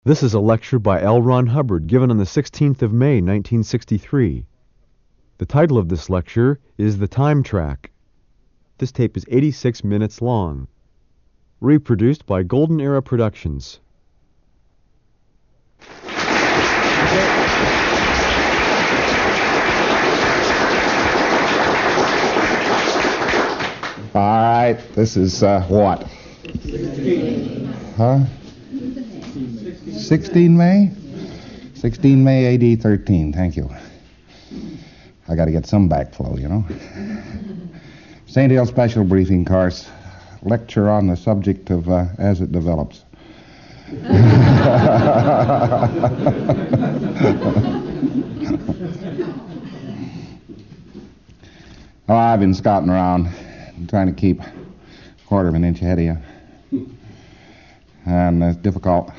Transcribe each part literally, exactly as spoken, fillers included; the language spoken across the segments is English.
This is a lecture by L. Ron Hubbard given on the sixteenth of May, nineteen sixty-three. The title of this lecture is The Time Track. This tape is eighty-six minutes long. Reproduced by Golden Era Productions. All right, this is uh, what? Huh? sixteen May? sixteen May A D thirteen, thank you. I got to get some backflow, you know. Saint Hill Special Briefing Course, lecture on the subject of uh, as it develops. Oh, I've been scouting around, trying to keep a quarter of an inch ahead of you. And it's difficult.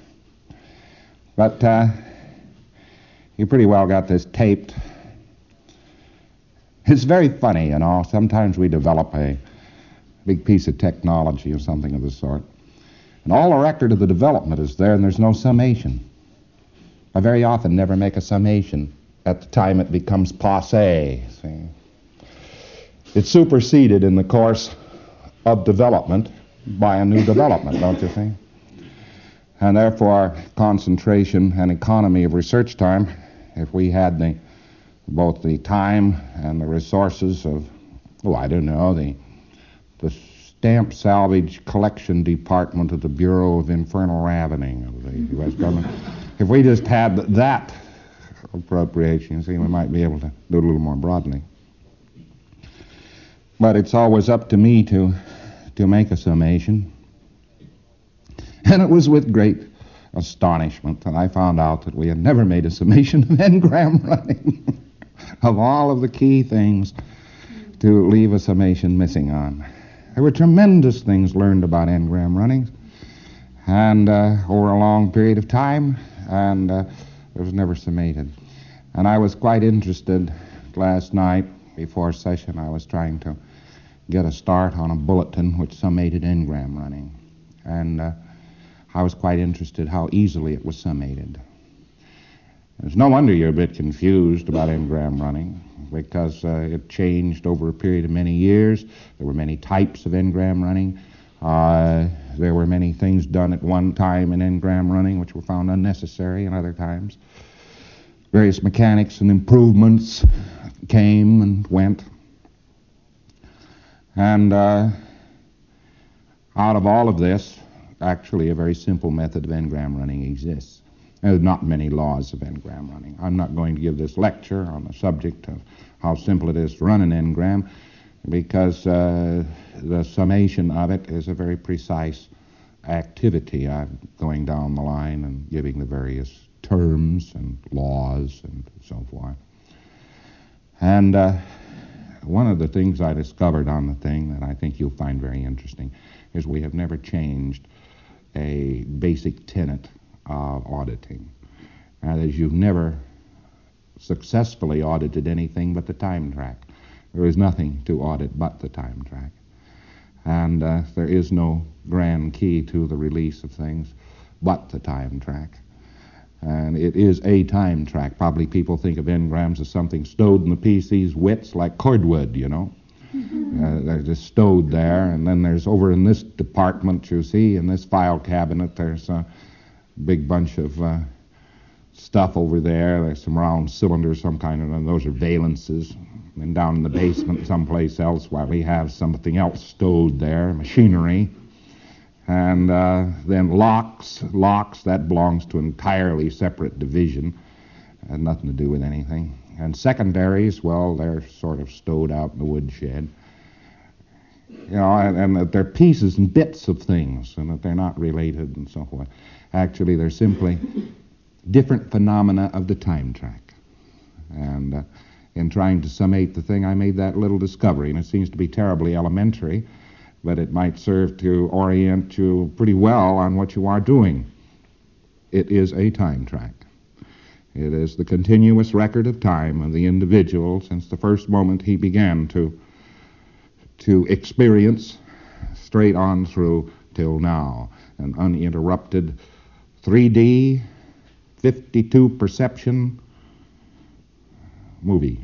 But uh, you pretty well got this taped. It's very funny, you know. Sometimes we develop a big piece of technology or something of the sort. And all the record of the development is there, and there's no summation. I very often never make a summation at the time it becomes passé. See? It's superseded in the course of development by a new development, don't you think? And therefore, concentration and economy of research time, if we had the both the time and the resources of, oh, I don't know, the the stamp salvage collection department of the Bureau of Infernal Ravening of the U S government, if we just had that appropriation, you see, we might be able to do it a little more broadly. But it's always up to me to to make a summation. And it was with great astonishment that I found out that we had never made a summation of engram running. Of all of the key things to leave a summation missing on. There were tremendous things learned about engram running, and uh, over a long period of time, and uh, it was never summated. And I was quite interested last night before session. I was trying to get a start on a bulletin which summated engram running, and uh, I was quite interested how easily it was summated. It's no wonder you're a bit confused about engram running, because uh, it changed over a period of many years. There were many types of engram running. Uh, there were many things done at one time in engram running which were found unnecessary in other times. Various mechanics and improvements came and went. And uh, out of all of this, actually a very simple method of engram running exists. There are not many laws of engram running. I'm not going to give this lecture on the subject of how simple it is to run an engram, because uh, the summation of it is a very precise activity. I'm going down the line and giving the various terms and laws and so forth. And uh, one of the things I discovered on the thing that I think you'll find very interesting is we have never changed a basic tenet of auditing. That is, you've never successfully audited anything but the time track. There is nothing to audit but the time track. And uh, there is no grand key to the release of things but the time track. And it is a time track. Probably people think of engrams as something stowed in the P C's wits like cordwood, you know. Uh, they're just stowed there. And then there's over in this department, you see, in this file cabinet, there's a big bunch of uh, stuff over there. There's some round cylinders, some kind of, those are valences. And down in the basement someplace else, while we have something else stowed there, machinery. And uh, then locks, locks, that belongs to an entirely separate division. Had nothing to do with anything. And secondaries, well, they're sort of stowed out in the woodshed. You know, and, and that they're pieces and bits of things, and that they're not related and so forth. Actually, they're simply different phenomena of the time track. And uh, in trying to summate the thing, I made that little discovery, and it seems to be terribly elementary, but it might serve to orient you pretty well on what you are doing. It is a time track. It is the continuous record of time of the individual since the first moment he began to to experience straight on through till now, an uninterrupted three D, fifty-two perception movie.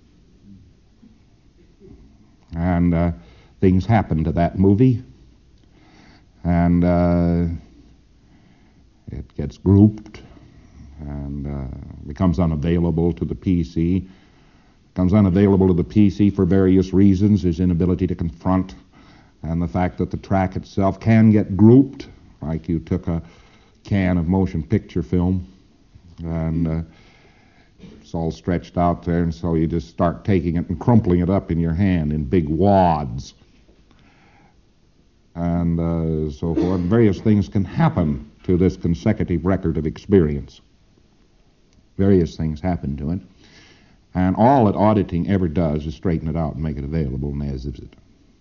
And uh, things happen to that movie, and uh, it gets grouped and uh, becomes unavailable to the P C. Becomes unavailable to the P C for various reasons, his inability to confront, and the fact that the track itself can get grouped, like you took a can of motion picture film, and uh, it's all stretched out there, and so you just start taking it and crumpling it up in your hand in big wads, and uh, so forth. Various things can happen to this consecutive record of experience. Various things happen to it, and all that auditing ever does is straighten it out and make it available and as is it.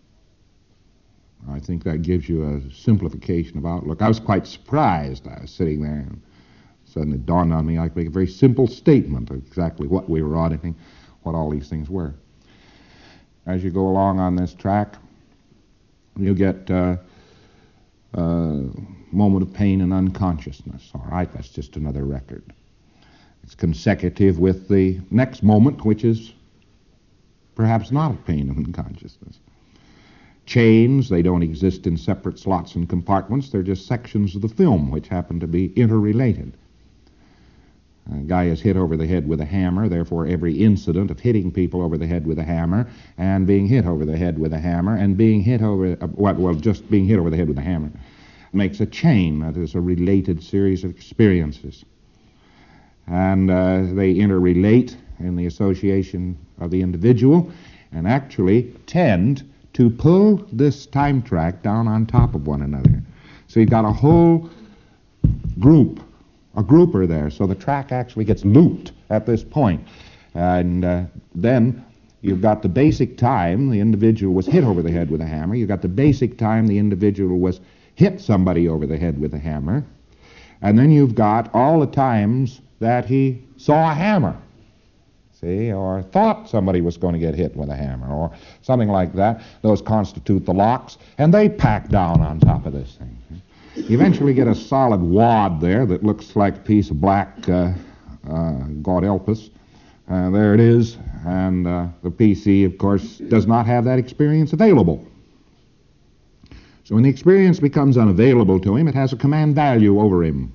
I think that gives you a simplification of outlook. I was quite surprised. I was sitting there, and suddenly it dawned on me I could make a very simple statement of exactly what we were auditing, what all these things were. As you go along on this track, you get uh, a moment of pain and unconsciousness. All right, that's just another record. It's consecutive with the next moment, which is perhaps not of pain and unconsciousness. Chains, they don't exist in separate slots and compartments. They're just sections of the film which happen to be interrelated. A guy is hit over the head with a hammer, therefore every incident of hitting people over the head with a hammer and being hit over the head with a hammer and being hit over, uh, well, well, just being hit over the head with a hammer makes a chain. That is a related series of experiences. And uh, they interrelate in the association of the individual and actually tend to pull this time track down on top of one another. So you've got a whole group, a grouper there, so the track actually gets looped at this point. And uh, then you've got the basic time the individual was hit over the head with a hammer. You've got the basic time the individual was hit somebody over the head with a hammer. And then you've got all the times that he saw a hammer, see, or thought somebody was going to get hit with a hammer, or something like that. Those constitute the locks, and they pack down on top of this thing. You eventually get a solid wad there that looks like a piece of black uh, uh, Gaudelpus. Uh, there it is, and uh, the P C, of course, does not have that experience available. So when the experience becomes unavailable to him, it has a command value over him.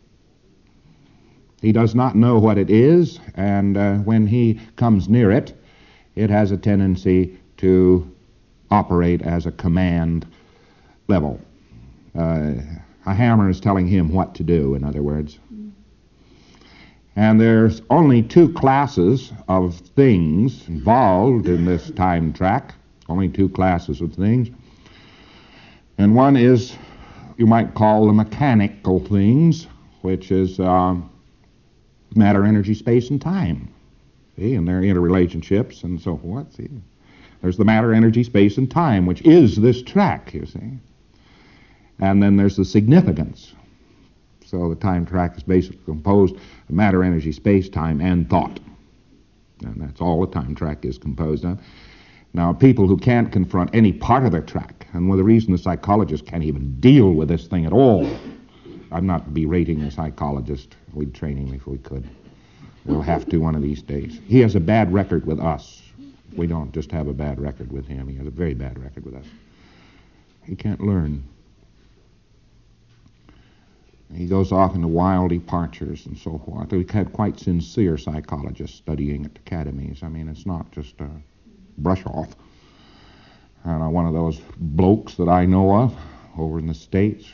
He does not know what it is, and uh, when he comes near it, it has a tendency to operate as a command level. Uh, a hammer is telling him what to do, in other words. And there's only two classes of things involved in this time track, only two classes of things. And one is, you might call the mechanical things, which is uh, matter, energy, space, and time. See, and their interrelationships and so forth. See, there's the matter, energy, space, and time, which is this track, you see. And then there's the significance. So the time track is basically composed of matter, energy, space, time, and thought. And that's all the time track is composed of. Now, people who can't confront any part of their track, and well, the reason the psychologists can't even deal with this thing at all, I'm not berating a psychologist. We'd train him if we could. We'll have to one of these days. He has a bad record with us. We don't just have a bad record with him. He has a very bad record with us. He can't learn. He goes off into wild departures and so forth. We've had quite sincere psychologists studying at academies. I mean, it's not just a brush off. And uh, one of those blokes that I know of over in the States,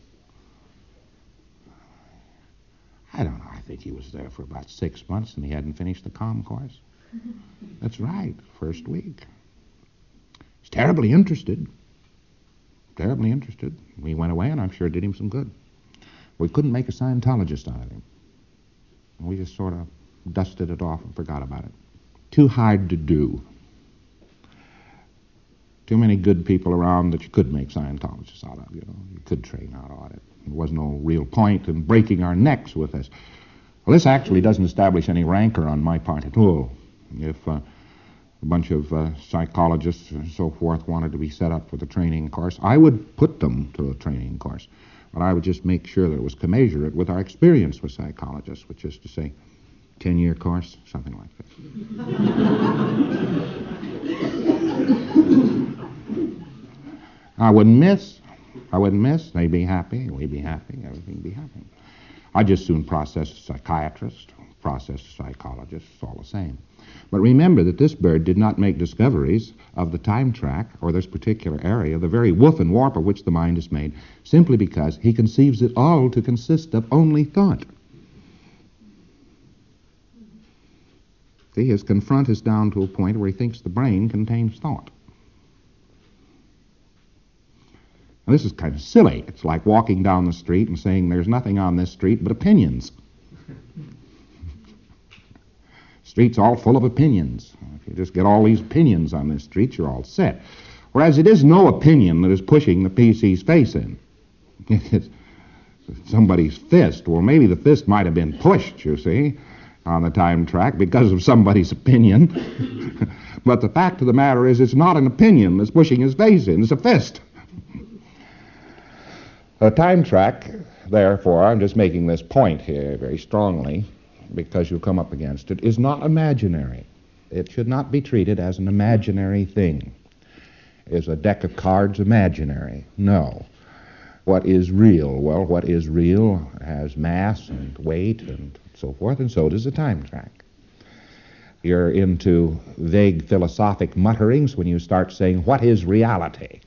I don't know, I think he was there for about six months and he hadn't finished the comm course. That's right, first week. He's terribly interested. Terribly interested. We went away and I'm sure it did him some good. We couldn't make a Scientologist out of him. We just sort of dusted it off and forgot about it. Too hard to do. Too many good people around that you could make Scientologists out of, you know. You could train out on it. There was no real point in breaking our necks with this. Well, this actually doesn't establish any rancor on my part at all. If uh, a bunch of uh, psychologists and so forth wanted to be set up for the training course, I would put them to a training course. But I would just make sure that it was commensurate with our experience with psychologists, which is to say, ten-year course, something like that. I wouldn't miss. I wouldn't miss. They'd be happy. We'd be happy. Everything would be happy. I'd just soon process a psychiatrist, process a psychologist. It's all the same. But remember that this bird did not make discoveries of the time track or this particular area, the very woof and warp of which the mind is made, simply because he conceives it all to consist of only thought. See, his confront is down to a point where he thinks the brain contains thought. Now, this is kind of silly. It's like walking down the street and saying there's nothing on this street but opinions. Street's all full of opinions. If you just get all these opinions on this street, you're all set. Whereas it is no opinion that is pushing the P C's face in. It's somebody's fist. Well, maybe the fist might have been pushed, you see, on the time track because of somebody's opinion. But the fact of the matter is it's not an opinion that's pushing his face in. It's a fist. A time track, therefore, I'm just making this point here very strongly, because you'll come up against it, is not imaginary. It should not be treated as an imaginary thing. Is a deck of cards imaginary? No. What is real? Well, what is real has mass and weight and so forth, and so does a time track. You're into vague philosophic mutterings when you start saying, what is reality?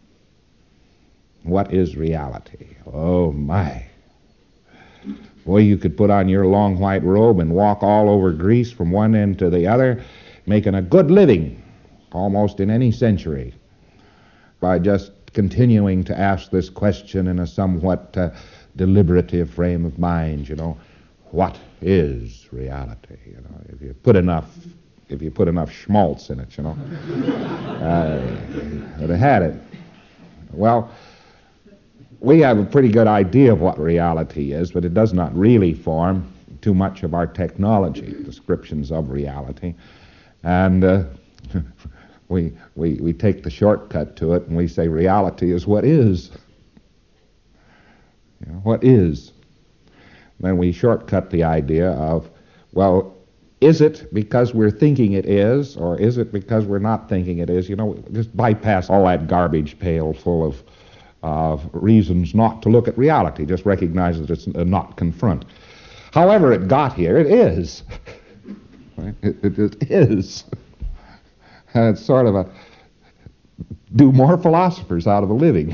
What is reality? Oh, my. Boy, you could put on your long white robe and walk all over Greece from one end to the other, making a good living, almost in any century, by just continuing to ask this question in a somewhat uh, deliberative frame of mind, you know, what is reality? You know, if you put enough, if you put enough schmaltz in it, you know, uh, would have had it. Well, we have a pretty good idea of what reality is, but it does not really form too much of our technology, descriptions of reality. And uh, we, we, we take the shortcut to it and we say reality is what is. You know, what is. Then we shortcut the idea of, well, is it because we're thinking it is, or is it because we're not thinking it is? You know, just bypass all that garbage pail full of of reasons not to look at reality. Just recognize that it's a not confront. However it got here, it is. Right? It, it, it is. And it's sort of a, do more philosophers out of a living.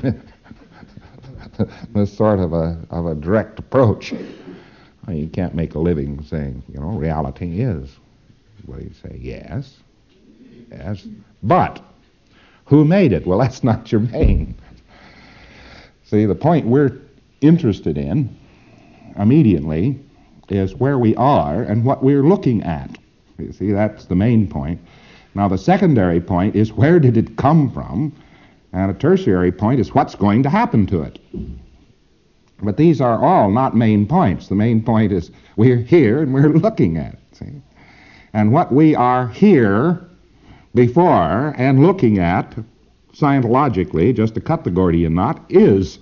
This sort of a, of a direct approach. Well, you can't make a living saying, you know, reality is. Well, you say, yes, yes, but who made it? Well, that's not germane. See, the point we're interested in immediately is where we are and what we're looking at. You see, that's the main point. Now, the secondary point is where did it come from? And a tertiary point is what's going to happen to it. But these are all not main points. The main point is we're here and we're looking at it. See? And what we are here before and looking at Scientologically, just to cut the Gordian knot, is.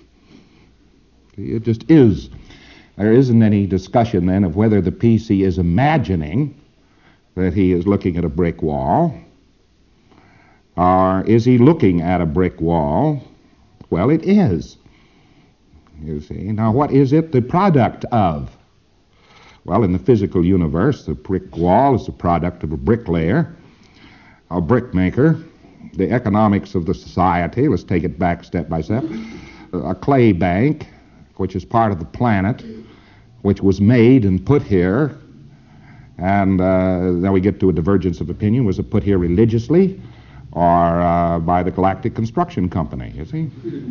It just is. There isn't any discussion then of whether the P C is imagining that he is looking at a brick wall, or is he looking at a brick wall? Well, it is. You see. Now, what is it the product of? Well, in the physical universe, the brick wall is the product of a bricklayer, a brickmaker. The economics of the society, let's take it back step by step, a clay bank, which is part of the planet, which was made and put here, and uh, then we get to a divergence of opinion. Was it put here religiously or uh, by the Galactic Construction Company, you see?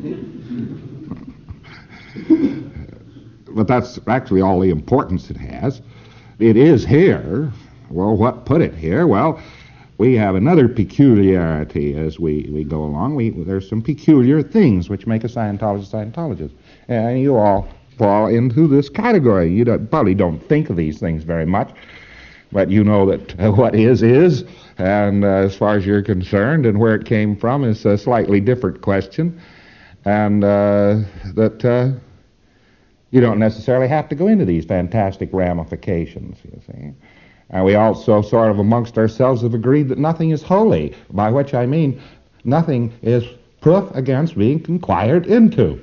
But that's actually all the importance it has. It is here. Well, what put it here? Well, we have another peculiarity as we, we go along. We, there's some peculiar things which make a Scientologist Scientologist. And you all fall into this category. You don't, probably don't think of these things very much, but you know that uh, what is, is, and uh, as far as you're concerned, and where it came from is a slightly different question. And uh, that uh, you don't necessarily have to go into these fantastic ramifications, you see. And we also sort of amongst ourselves have agreed that nothing is holy, by which I mean nothing is proof against being inquired into.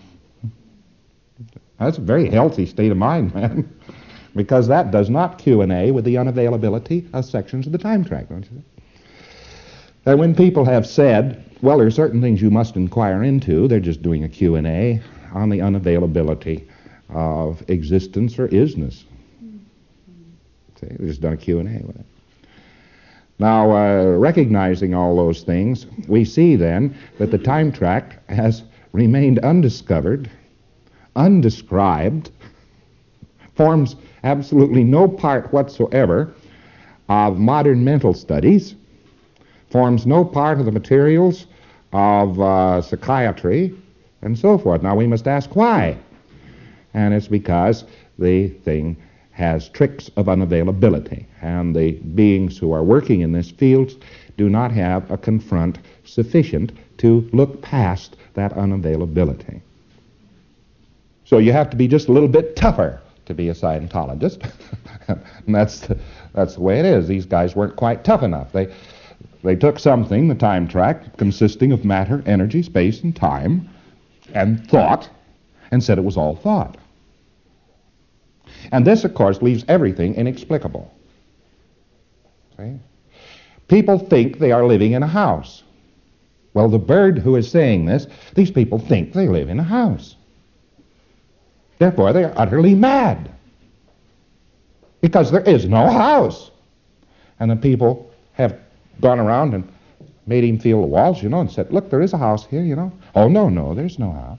That's a very healthy state of mind, man, because that does not Q and A with the unavailability of sections of the time track, don't you think? And when people have said, well, there are certain things you must inquire into, they're just doing a Q and A on the unavailability of existence or isness. See, they've just done a Q and A with it. Now, uh, recognizing all those things, we see then that the time track has remained undiscovered, undescribed, forms absolutely no part whatsoever of modern mental studies, forms no part of the materials of uh, psychiatry, and so forth. Now, we must ask why. And it's because the thing has tricks of unavailability, and the beings who are working in this field do not have a confront sufficient to look past that unavailability. So you have to be just a little bit tougher to be a Scientologist. And that's the, that's the way it is. These guys weren't quite tough enough. They they took something, the time track, consisting of matter, energy, space, and time, and thought, and said it was all thought. And this, of course, leaves everything inexplicable. See? People think they are living in a house. Well, the bird who is saying this, these people think they live in a house. Therefore, they are utterly mad. Because there is no house. And the people have gone around and made him feel the walls, you know, and said, look, there is a house here, you know. Oh, no, no, there's no house.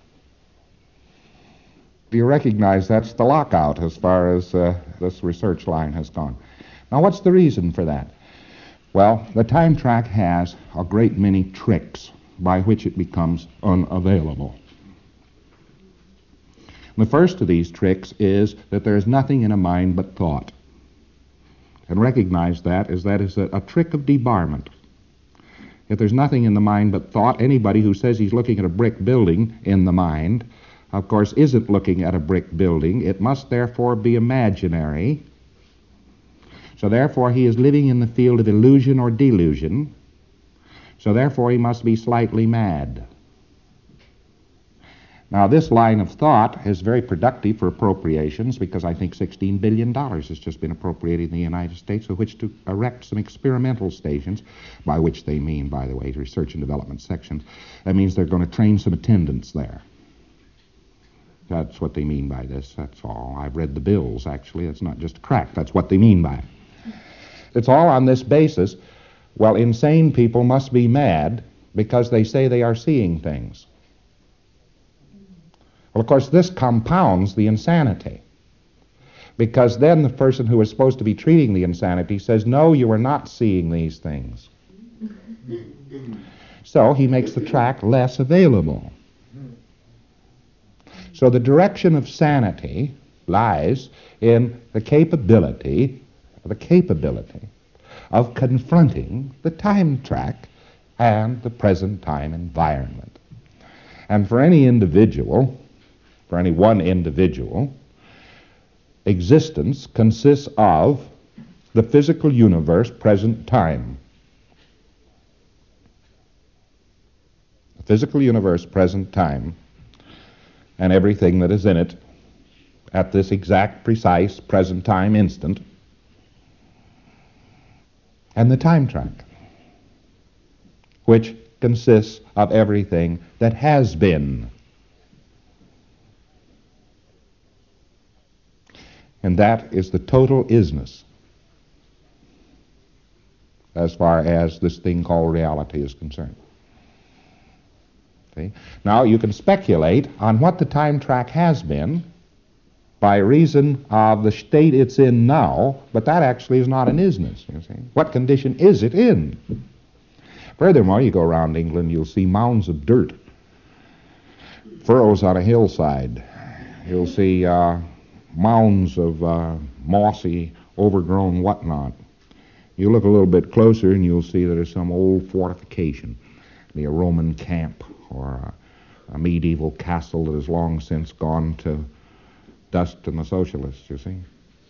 Do you recognize that's the lockout as far as uh, this research line has gone? Now, what's the reason for that? Well, the time track has a great many tricks by which it becomes unavailable. The first of these tricks is that there is nothing in a mind but thought. And recognize that as that is a, a trick of debarment. If there's nothing in the mind but thought, anybody who says he's looking at a brick building in the mind, of course, isn't looking at a brick building. It must therefore be imaginary. So therefore he is living in the field of illusion or delusion. So therefore he must be slightly mad. Now, this line of thought is very productive for appropriations because I think sixteen billion dollars has just been appropriated in the United States with which to erect some experimental stations, by which they mean, by the way, research and development sections. That means they're going to train some attendants there. That's what they mean by this, that's all. I've read the bills, actually. That's not just a crack. That's what they mean by it. It's all on this basis. Well, insane people must be mad because they say they are seeing things. Well, of course, this compounds the insanity. Because then the person who is supposed to be treating the insanity says, no, you are not seeing these things. So he makes the track less available. So the direction of sanity lies in the capability, the capability of confronting the time track and the present time environment. And for any individual, for any one individual, existence consists of the physical universe, present time. The physical universe, present time, and everything that is in it at this exact, precise, present time instant, and the time track, which consists of everything that has been. And that is the total isness as far as this thing called reality is concerned. See? Now, you can speculate on what the time track has been by reason of the state it's in now, but that actually is not an isness, you see. What condition is it in? Furthermore, you go around England, you'll see mounds of dirt, furrows on a hillside. You'll see uh, mounds of uh, mossy, overgrown whatnot. You look a little bit closer and you'll see that there's some old fortification, maybe a Roman camp or a a medieval castle that has long since gone to dust in the socialists, you see.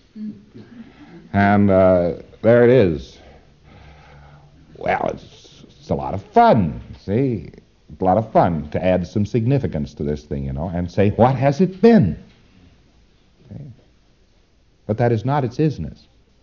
And uh, there it is. Well, it's, it's a lot of fun, see? A lot of fun to add some significance to this thing, you know, and say, what has it been? Okay. But that is not its isness.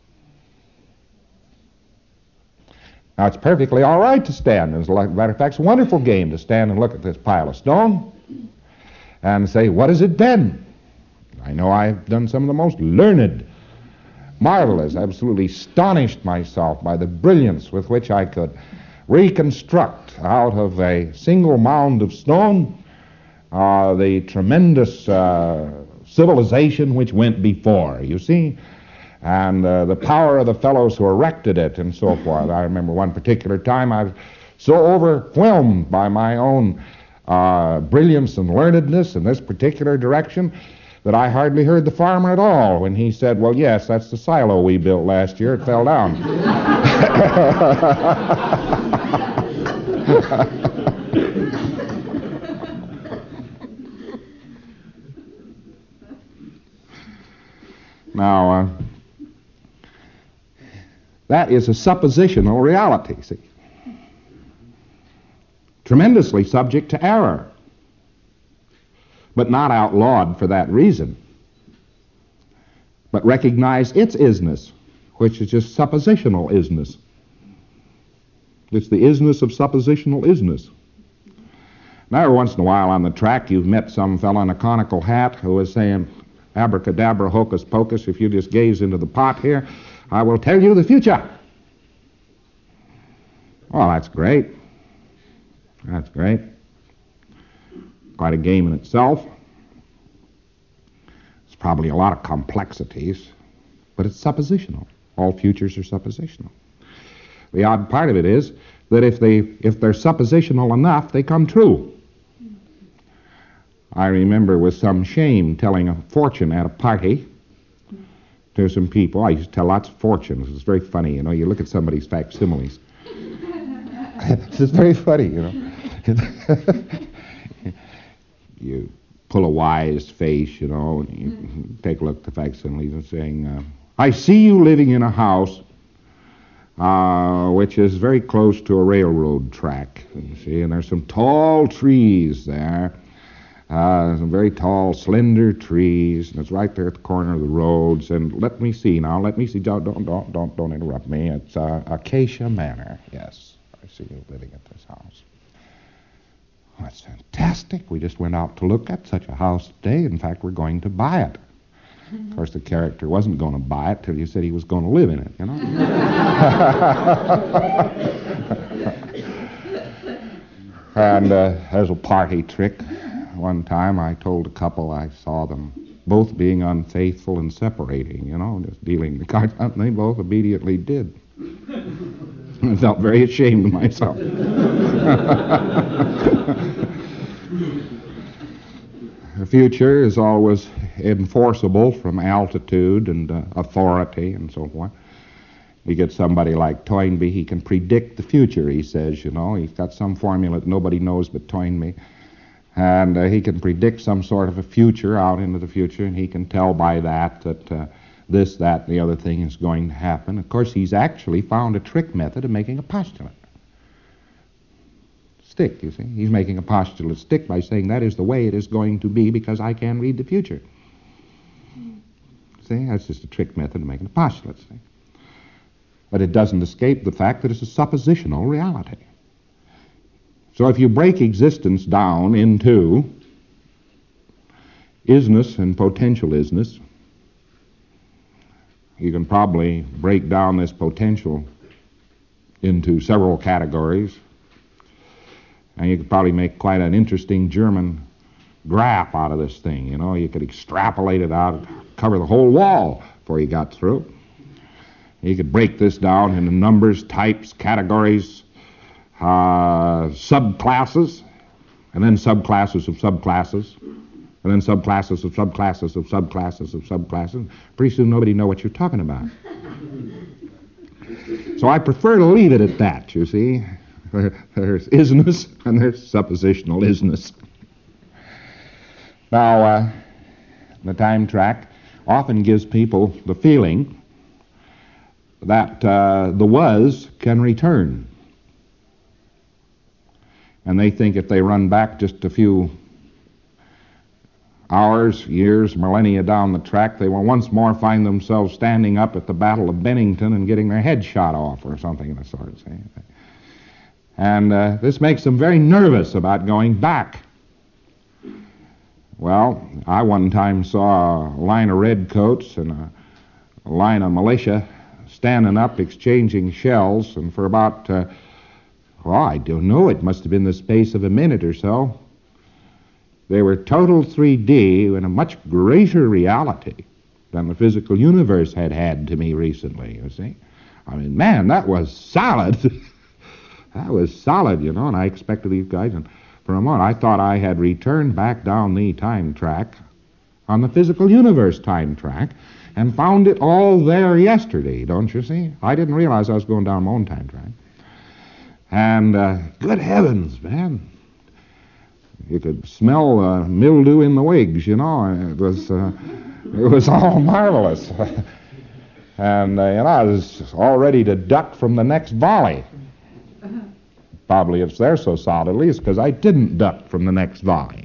Now, it's perfectly all right to stand. As a matter of fact, it's a wonderful game to stand and look at this pile of stone and say, what has it been? I know I've done some of the most learned, marvelous, absolutely astonished myself by the brilliance with which I could reconstruct out of a single mound of stone uh, the tremendous uh, civilization which went before, you see, and uh, the power of the fellows who erected it and so forth. I remember one particular time I was so overwhelmed by my own uh, brilliance and learnedness in this particular direction that I hardly heard the farmer at all when he said, well, yes, that's the silo we built last year. It fell down. Now, uh, that is a suppositional reality, see. Tremendously subject to error, but not outlawed for that reason. But recognize its isness, which is just suppositional isness. It's the isness of suppositional isness. Now, every once in a while on the track, you've met some fellow in a conical hat who is saying, abracadabra, hocus pocus, if you just gaze into the pot here, I will tell you the future. Well, that's great. That's great. Quite a game in itself. There's probably a lot of complexities, but it's suppositional. All futures are suppositional. The odd part of it is that if they if they're suppositional enough, they come true. I remember with some shame telling a fortune at a party to some people. I used to tell lots of fortunes. It's very funny, you know. You look at somebody's facsimiles. It's very funny, you know. You pull a wise face, you know, and you take a look at the facsimiles and saying, uh, I see you living in a house uh, which is very close to a railroad track, you see, and there's some tall trees there. Uh, some very tall, slender trees, and it's right there at the corner of the roads. And let me see now. Let me see. Don't don't don't don't, don't interrupt me. It's uh, Acacia Manor. Yes, I see you living at this house. Oh, that's fantastic. We just went out to look at such a house today. In fact, we're going to buy it. Of course, the character wasn't going to buy it till you said he was going to live in it. You know. And uh, there's a party trick. One time I told a couple I saw them both being unfaithful and separating, you know, just dealing the cards out, and they both immediately did. I felt very ashamed of myself. The future is always enforceable from altitude and uh, authority and so forth. You get somebody like Toynbee, he can predict the future, he says, you know. He's got some formula that nobody knows but Toynbee. And uh, he can predict some sort of a future out into the future, and he can tell by that that uh, this, that, and the other thing is going to happen. Of course, he's actually found a trick method of making a postulate stick, you see. He's making a postulate stick by saying that is the way it is going to be because I can read the future. See, that's just a trick method of making a postulate, see. But it doesn't escape the fact that it's a suppositional reality. So if you break existence down into isness and potential isness, you can probably break down this potential into several categories, and you could probably make quite an interesting German graph out of this thing, you know. You could extrapolate it out, cover the whole wall before you got through. You could break this down into numbers, types, categories, Uh, subclasses, and then subclasses of subclasses, and then subclasses of subclasses of subclasses of subclasses. Pretty soon nobody know what you're talking about. So I prefer to leave it at that, you see. There, there's isness and there's suppositional isness. Now, uh, the time track often gives people the feeling that uh, the was can return. And they think if they run back just a few hours, years, millennia down the track, they will once more find themselves standing up at the Battle of Bennington and getting their head shot off or something of the sort. See? And uh, this makes them very nervous about going back. Well, I one time saw a line of redcoats and a, a line of militia standing up exchanging shells, and for about, uh, well, I don't know, it must have been the space of a minute or so, they were total three D in a much greater reality than the physical universe had had to me recently, you see. I mean, man, that was solid. That was solid, you know, and I expected these guys, and for a moment I thought I had returned back down the time track on the physical universe time track and found it all there yesterday, don't you see? I didn't realize I was going down my own time track. And uh, good heavens, man. You could smell uh, mildew in the wigs, you know. It was, uh, it was all marvelous. And, uh, you know, I was all ready to duck from the next volley. Probably it's there so solid, at least, because I didn't duck from the next volley.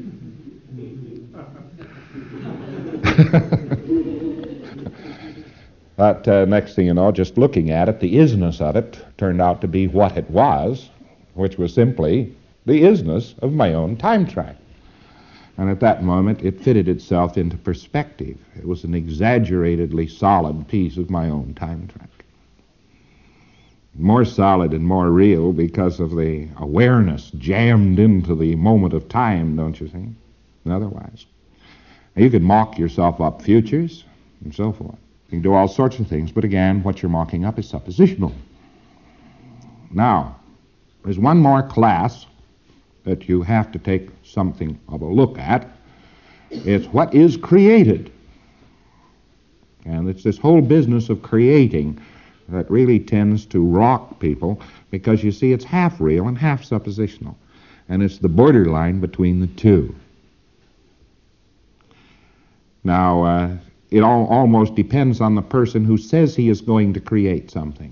But uh, next thing you know, just looking at it, the isness of it turned out to be what it was, which was simply the isness of my own time track. And at that moment, it fitted itself into perspective. It was an exaggeratedly solid piece of my own time track. More solid and more real because of the awareness jammed into the moment of time, don't you think? Otherwise. You could mock yourself up futures and so forth. You can do all sorts of things, but again, what you're mocking up is suppositional. Now, there's one more class that you have to take something of a look at. It's what is created. And it's this whole business of creating that really tends to rock people, because you see it's half real and half suppositional. And it's the borderline between the two. Now, uh, it all, almost depends on the person who says he is going to create something.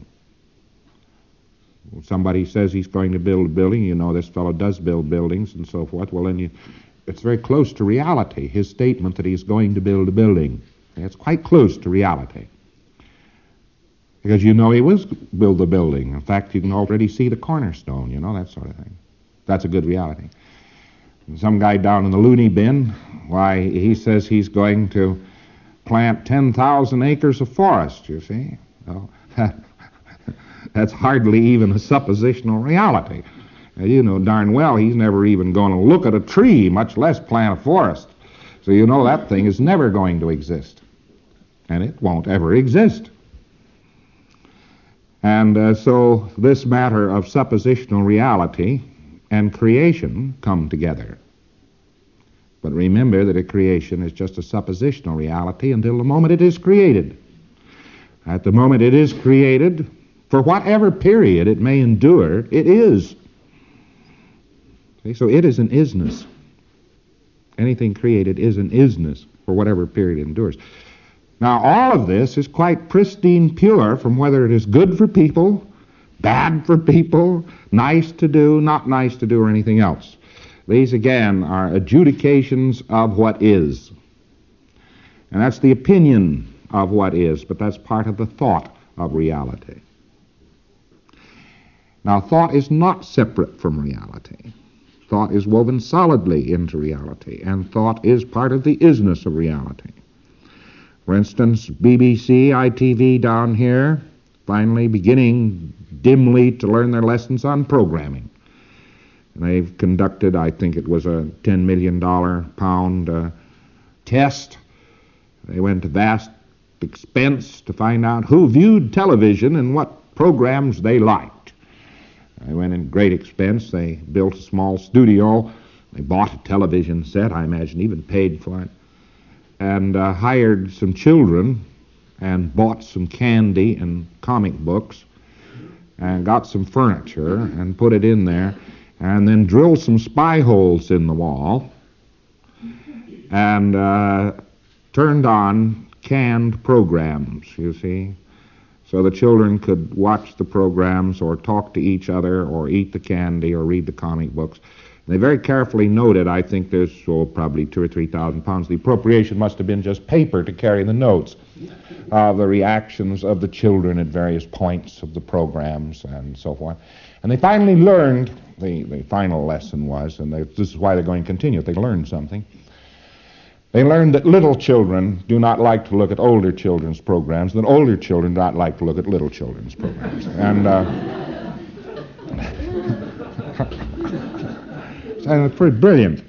If somebody says he's going to build a building, you know this fellow does build buildings and so forth, well then you, it's very close to reality, his statement that he's going to build a building. It's quite close to reality. Because you know he will build the building. In fact, you can already see the cornerstone, you know, that sort of thing. That's a good reality. And some guy down in the loony bin, why, he says he's going to plant ten thousand acres of forest, you see. Well, that's hardly even a suppositional reality. Now, you know darn well he's never even going to look at a tree, much less plant a forest. So you know that thing is never going to exist. And it won't ever exist. And uh, so this matter of suppositional reality and creation come together. But remember that a creation is just a suppositional reality until the moment it is created. At the moment it is created, for whatever period it may endure, it is. See, so it is an isness. Anything created is an isness for whatever period it endures. Now, all of this is quite pristine pure from whether it is good for people, bad for people, nice to do, not nice to do, or anything else. These, again, are adjudications of what is. And that's the opinion of what is, but that's part of the thought of reality. Now, thought is not separate from reality. Thought is woven solidly into reality, and thought is part of the isness of reality. For instance, B B C, I T V down here, finally beginning dimly to learn their lessons on programming. And they've conducted, I think it was a ten million dollars pound uh, test. They went to vast expense to find out who viewed television and what programs they liked. They went in great expense. They built a small studio. They bought a television set, I imagine, even paid for it. And uh, hired some children and bought some candy and comic books and got some furniture and put it in there and then drilled some spy holes in the wall and uh, turned on canned programs, you see, so the children could watch the programs or talk to each other or eat the candy or read the comic books. They very carefully noted, I think there's oh, probably two or three thousand pounds. The appropriation must have been just paper to carry the notes of the reactions of the children at various points of the programs and so forth. And they finally learned, the, the final lesson was, and they, this is why they're going to continue, they learned something. They learned that little children do not like to look at older children's programs, that older children do not like to look at little children's programs. And uh, and it's pretty brilliant.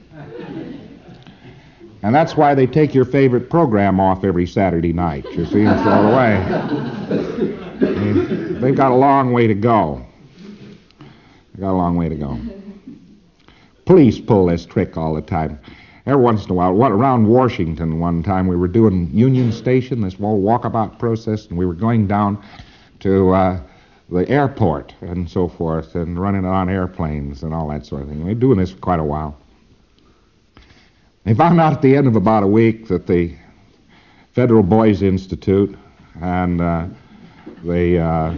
And that's why they take your favorite program off every Saturday night, you see, and throw it away. I mean, they've got a long way to go. They've got a long way to go. Police pull this trick all the time. Every once in a while, what, around Washington one time, we were doing Union Station, this whole walkabout process, and we were going down to uh, the airport and so forth, and running it on airplanes and all that sort of thing. We were doing this for quite a while. They found out at the end of about a week that the Federal Boys Institute and uh, the uh,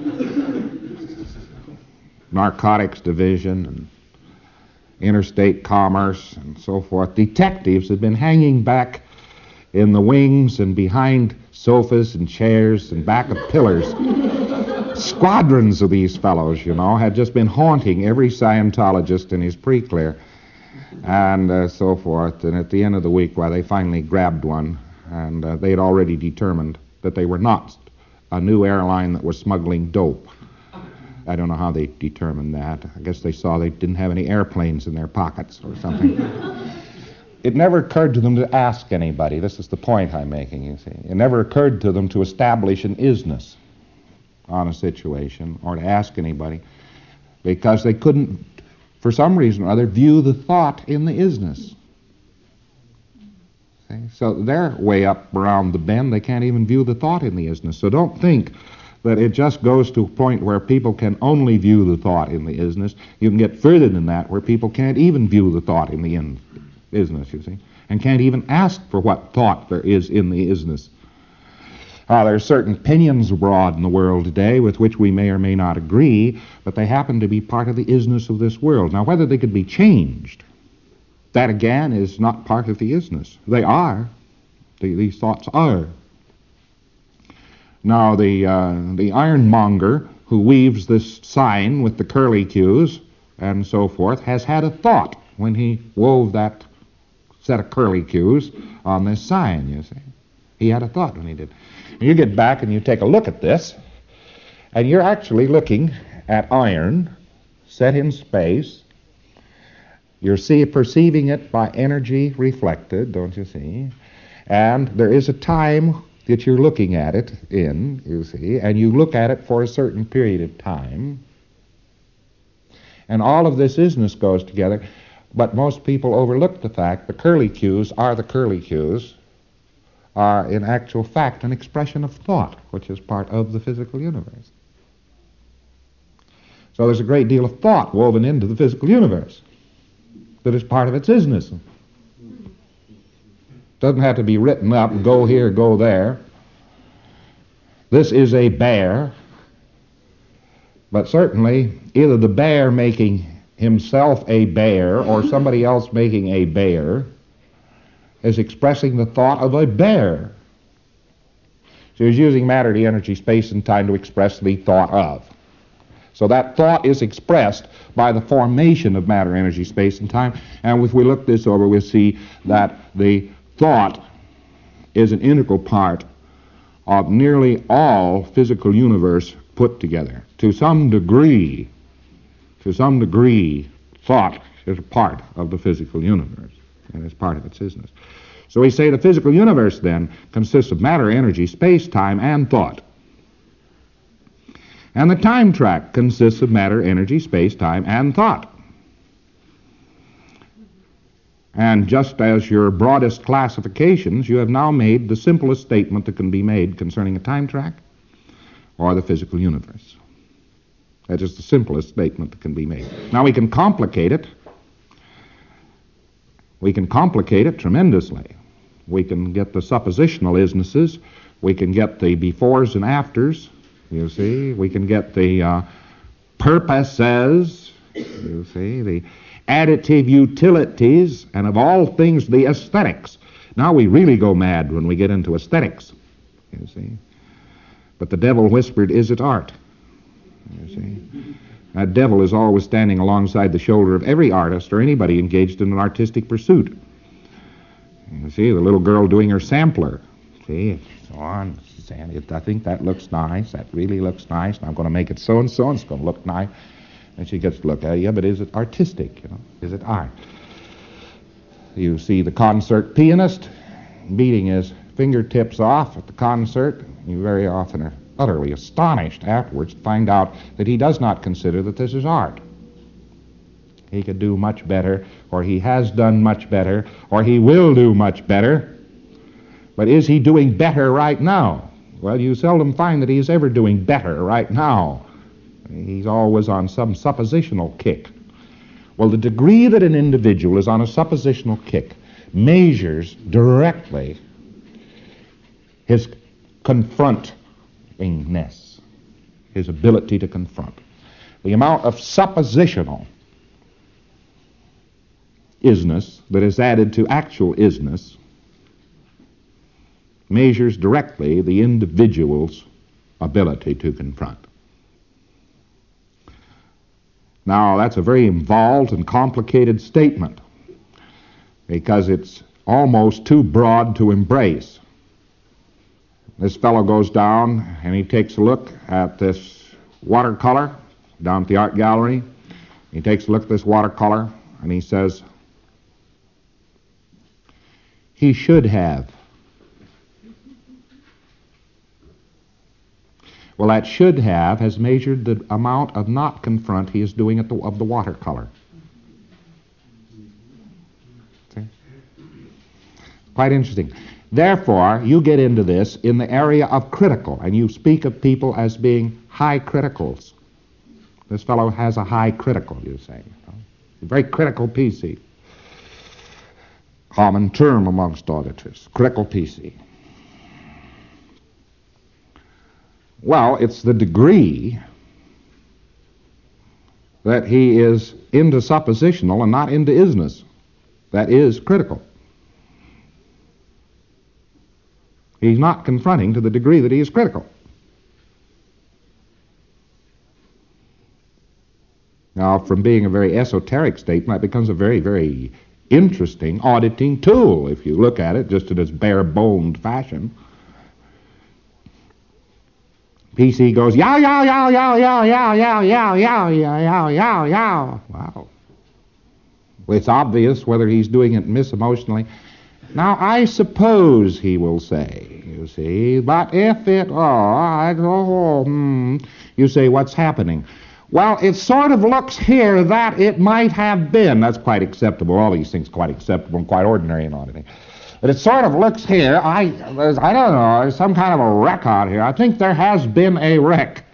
Narcotics Division and Interstate Commerce and so forth, detectives had been hanging back in the wings and behind sofas and chairs and back of pillars. Squadrons of these fellows, you know, had just been haunting every Scientologist in his pre-clear and uh, so forth. And at the end of the week, well, they finally grabbed one, and uh, they had already determined that they were not a new airline that was smuggling dope. I don't know how they determined that. I guess they saw they didn't have any airplanes in their pockets or something. It never occurred to them to ask anybody. This is the point I'm making, you see. It never occurred to them to establish an isness on a situation or to ask anybody, because they couldn't, for some reason or other, view the thought in the isness. See? So they're way up around the bend. They can't even view the thought in the isness. So don't think that it just goes to a point where people can only view the thought in the isness. You can get further than that, where people can't even view the thought in the in- isness, you see, and can't even ask for what thought there is in the isness. Uh, there are certain opinions abroad in the world today with which we may or may not agree, but they happen to be part of the isness of this world. Now, whether they could be changed, that again is not part of the isness. They are. The, these thoughts are. Now, the uh, the ironmonger who weaves this sign with the curlicues and so forth has had a thought when he wove that set of curlicues on this sign, you see. He had a thought when he did. And you get back and you take a look at this, and you're actually looking at iron set in space. You're see, perceiving it by energy reflected, don't you see? And there is a time that you're looking at it in, you see, and you look at it for a certain period of time. And all of this isness goes together, but most people overlook the fact the curlicues are the curlicues, are in actual fact an expression of thought, which is part of the physical universe. So there's a great deal of thought woven into the physical universe that is part of its isness. Doesn't have to be written up, go here, go there. This is a bear, but certainly either the bear making himself a bear or somebody else making a bear is expressing the thought of a bear. So he's using matter, the energy, space, and time to express the thought of. So that thought is expressed by the formation of matter, energy, space, and time. And if we look this over, we'll see that the thought is an integral part of nearly all physical universe put together. To some degree, to some degree, thought is a part of the physical universe, and it's part of its isness. So we say the physical universe, then, consists of matter, energy, space, time, and thought. And the time track consists of matter, energy, space, time, and thought. And just as your broadest classifications, you have now made the simplest statement that can be made concerning a time track or the physical universe. That is the simplest statement that can be made. Now we can complicate it We can complicate it tremendously. We can get the suppositional isnesses. We can get the befores and afters, you see. We can get the uh, purposes, you see, the additive utilities, and of all things, the aesthetics. Now we really go mad when we get into aesthetics, you see. But the devil whispered, "Is it art?" You see. That devil is always standing alongside the shoulder of every artist or anybody engaged in an artistic pursuit. You see, the little girl doing her sampler. See, so on. She's saying, "I think that looks nice. That really looks nice. And I'm going to make it so and so, and it's going to look nice." And she gets to look at it. Yeah, but is it artistic? You know, is it art? You see the concert pianist beating his fingertips off at the concert. You very often are utterly astonished afterwards to find out that he does not consider that this is art. He could do much better, or he has done much better, or he will do much better. But is he doing better right now? Well, you seldom find that he is ever doing better right now. He's always on some suppositional kick. Well, the degree that an individual is on a suppositional kick measures directly his confrontingness, his ability to confront. The amount of suppositional isness that is added to actual isness measures directly the individual's ability to confront. Now, that's a very involved and complicated statement because it's almost too broad to embrace. This fellow goes down and he takes a look at this watercolor down at the art gallery. He takes a look at this watercolor and he says, he should have. Well, that should have has measured the amount of not confront he is doing at the, of the watercolor. See? Quite interesting. Therefore, you get into this in the area of critical, and you speak of people as being high criticals. This fellow has a high critical, you say. A very critical P C. Common term amongst auditors, critical P C. Well, it's the degree that he is into suppositional and not into isness that is critical. He's not confronting to the degree that he is critical. Now, from being a very esoteric statement, that becomes a very, very interesting auditing tool if you look at it just in its bare-boned fashion. P C goes, yow, yow, yow, yow, yow, yow, yow, yow, yow, yow, yow, yow, yow. Wow. Well, it's obvious whether he's doing it misemotionally. Now, I suppose, he will say, you see, but if it, oh, I, oh, hmm, you say, what's happening? Well, it sort of looks here that it might have been. That's quite acceptable. All these things quite acceptable and quite ordinary in auditing. But it sort of looks here, I, there's, I don't know, there's some kind of a wreck out here. I think there has been a wreck.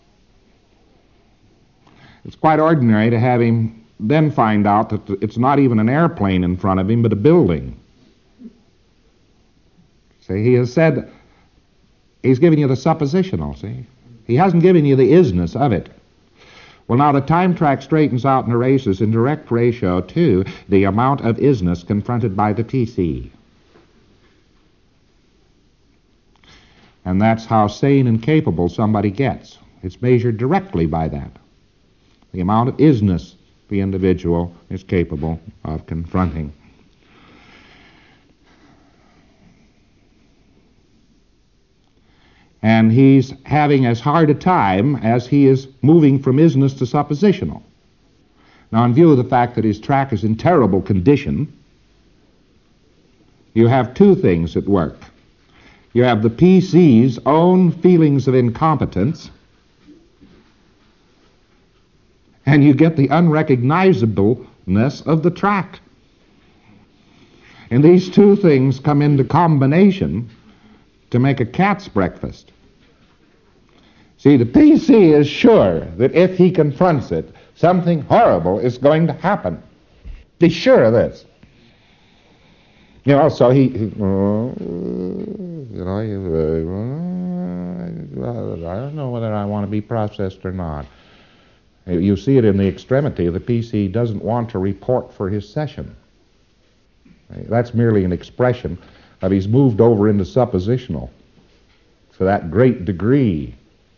It's quite ordinary to have him then find out that it's not even an airplane in front of him, but a building. See, he has said, he's given you the suppositional, see? He hasn't given you the isness of it. Well, now the time track straightens out and erases in direct ratio to the amount of isness confronted by the P C. And that's how sane and capable somebody gets. It's measured directly by that. The amount of isness the individual is capable of confronting. And he's having as hard a time as he is moving from isness to suppositional. Now, in view of the fact that his track is in terrible condition, you have two things at work. You have the P C's own feelings of incompetence, and you get the unrecognizableness of the track. And these two things come into combination to make a cat's breakfast. See, the P C is sure that if he confronts it, something horrible is going to happen. Be sure of this. You know, so he, he uh, you know, he, uh, I don't know whether I want to be processed or not. You see it in the extremity. The P C doesn't want to report for his session. That's merely an expression of he's moved over into suppositional to that great degree.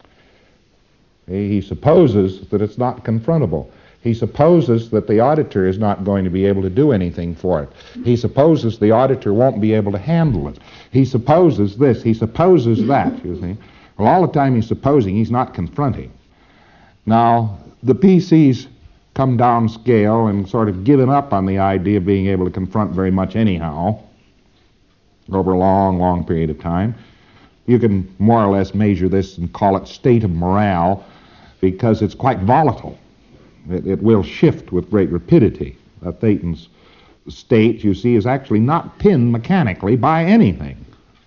He supposes that it's not confrontable. He supposes that the auditor is not going to be able to do anything for it. He supposes the auditor won't be able to handle it. He supposes this. He supposes that, you see. Well, all the time he's supposing, he's not confronting. Now, the P C's come down scale and sort of given up on the idea of being able to confront very much anyhow over a long, long period of time. You can more or less measure this and call it state of morale because it's quite volatile. It, it will shift with great rapidity. Uh, Thetan's state, you see, is actually not pinned mechanically by anything.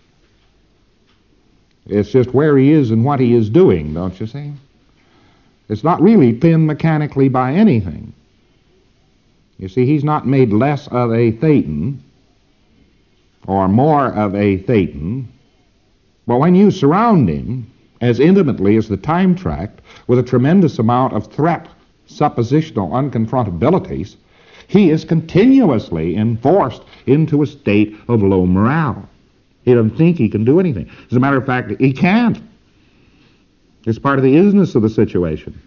It's just where he is and what he is doing, don't you see? It's not really pinned mechanically by anything. You see, he's not made less of a Thetan or more of a Thetan, but when you surround him as intimately as the time tract with a tremendous amount of threat, suppositional unconfrontabilities, he is continuously enforced into a state of low morale. He doesn't think he can do anything. As a matter of fact, he can't. It's part of the isness of the situation.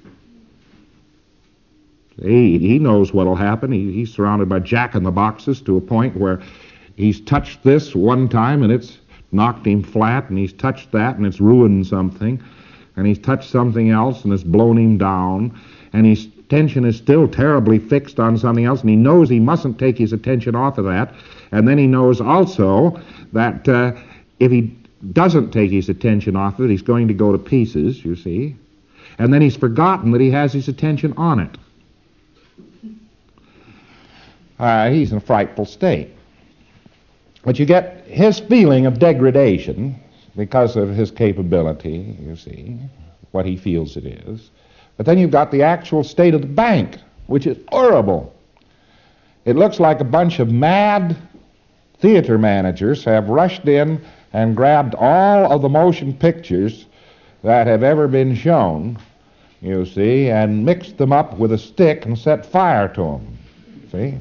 He, he knows what will happen. He, he's surrounded by jack-in-the-boxes to a point where he's touched this one time and it's knocked him flat, and he's touched that and it's ruined something, and he's touched something else and it's blown him down, and his attention is still terribly fixed on something else, and he knows he mustn't take his attention off of that, and then he knows also that uh, if he doesn't take his attention off of it, he's going to go to pieces, you see, and then he's forgotten that he has his attention on it. Uh, he's in a frightful state. But you get his feeling of degradation because of his capability, you see, what he feels it is. But then you've got the actual state of the bank, which is horrible. It looks like a bunch of mad theater managers have rushed in and grabbed all of the motion pictures that have ever been shown, you see, and mixed them up with a stick and set fire to them, see?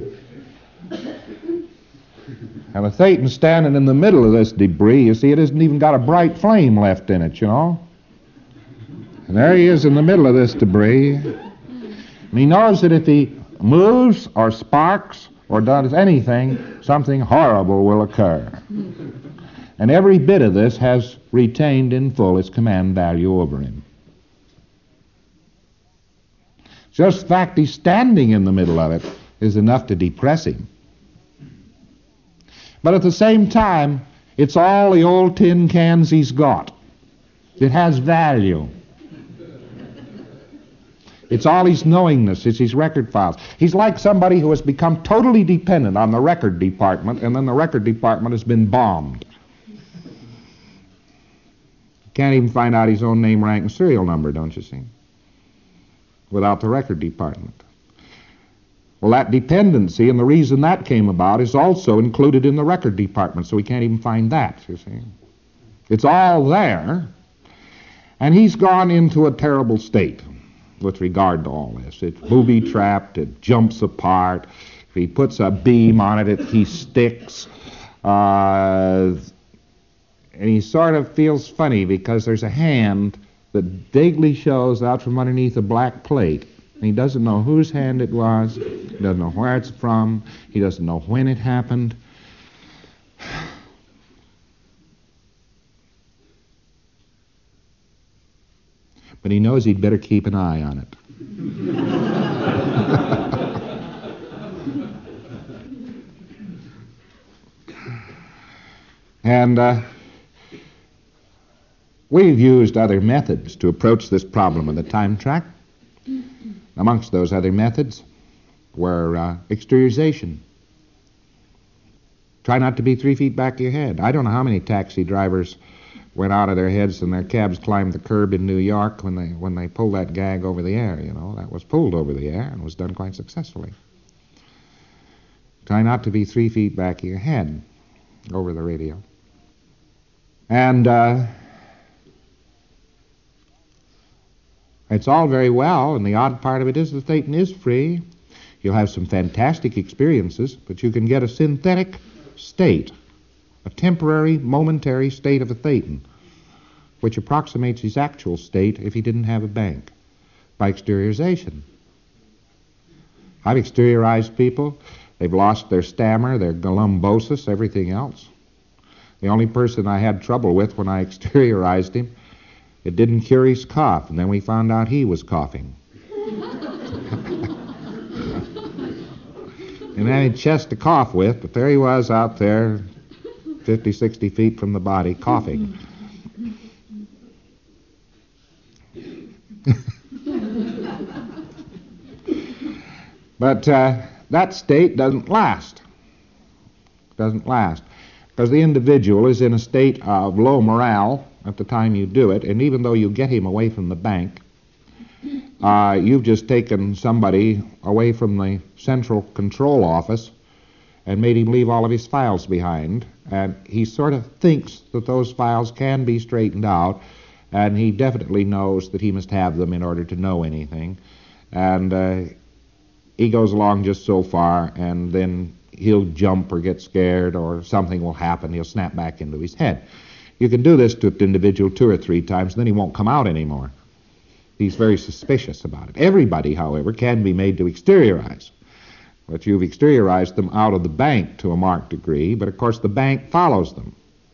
And the Thetan's standing in the middle of this debris. You see, it hasn't even got a bright flame left in it, you know. And there he is in the middle of this debris. And he knows that if he moves or sparks or does anything, something horrible will occur. And every bit of this has retained in full its command value over him. Just the fact he's standing in the middle of it is enough to depress him. But at the same time, it's all the old tin cans he's got. It has value. It's all his knowingness. It's his record files. He's like somebody who has become totally dependent on the record department, and then the record department has been bombed. Can't even find out his own name, rank, and serial number, don't you see? Without the record department. Well, that dependency and the reason that came about is also included in the record department, so we can't even find that, you see. It's all there, and he's gone into a terrible state with regard to all this. It's booby-trapped, it jumps apart. If he puts a beam on it, it he sticks. Uh, and he sort of feels funny because there's a hand that vaguely shows out from underneath a black plate. And he doesn't know whose hand it was. He doesn't know where it's from. He doesn't know when it happened. But he knows he'd better keep an eye on it. And uh, we've used other methods to approach this problem of the time track. Amongst those other methods were uh, exteriorization. Try not to be three feet back of your head. I don't know how many taxi drivers went out of their heads and their cabs climbed the curb in New York when they when they pulled that gag over the air, you know. That was pulled over the air and was done quite successfully. Try not to be three feet back of your head. over the radio. And uh, it's all very well, and the odd part of it is that Thetan is free. You'll have some fantastic experiences, but you can get a synthetic state, a temporary, momentary state of a Thetan, which approximates his actual state if he didn't have a bank, by exteriorization. I've exteriorized people. They've lost their stammer, their galumbosis, everything else. The only person I had trouble with when I exteriorized him, it didn't cure his cough, and then we found out he was coughing. And I had a chest to cough with, but there he was out there, fifty, sixty feet from the body, coughing. But uh, that state doesn't last. Doesn't last. Because the individual is in a state of low morale at the time you do it, and even though you get him away from the bank, uh, you've just taken somebody away from the central control office and made him leave all of his files behind, and he sort of thinks that those files can be straightened out, and he definitely knows that he must have them in order to know anything, and uh, he goes along just so far, and then he'll jump or get scared or something will happen. He'll snap back into his head. You can do this to an individual two or three times, and then he won't come out anymore. He's very suspicious about it. Everybody, however, can be made to exteriorize. But you've exteriorized them out of the bank to a marked degree, but of course the bank follows them.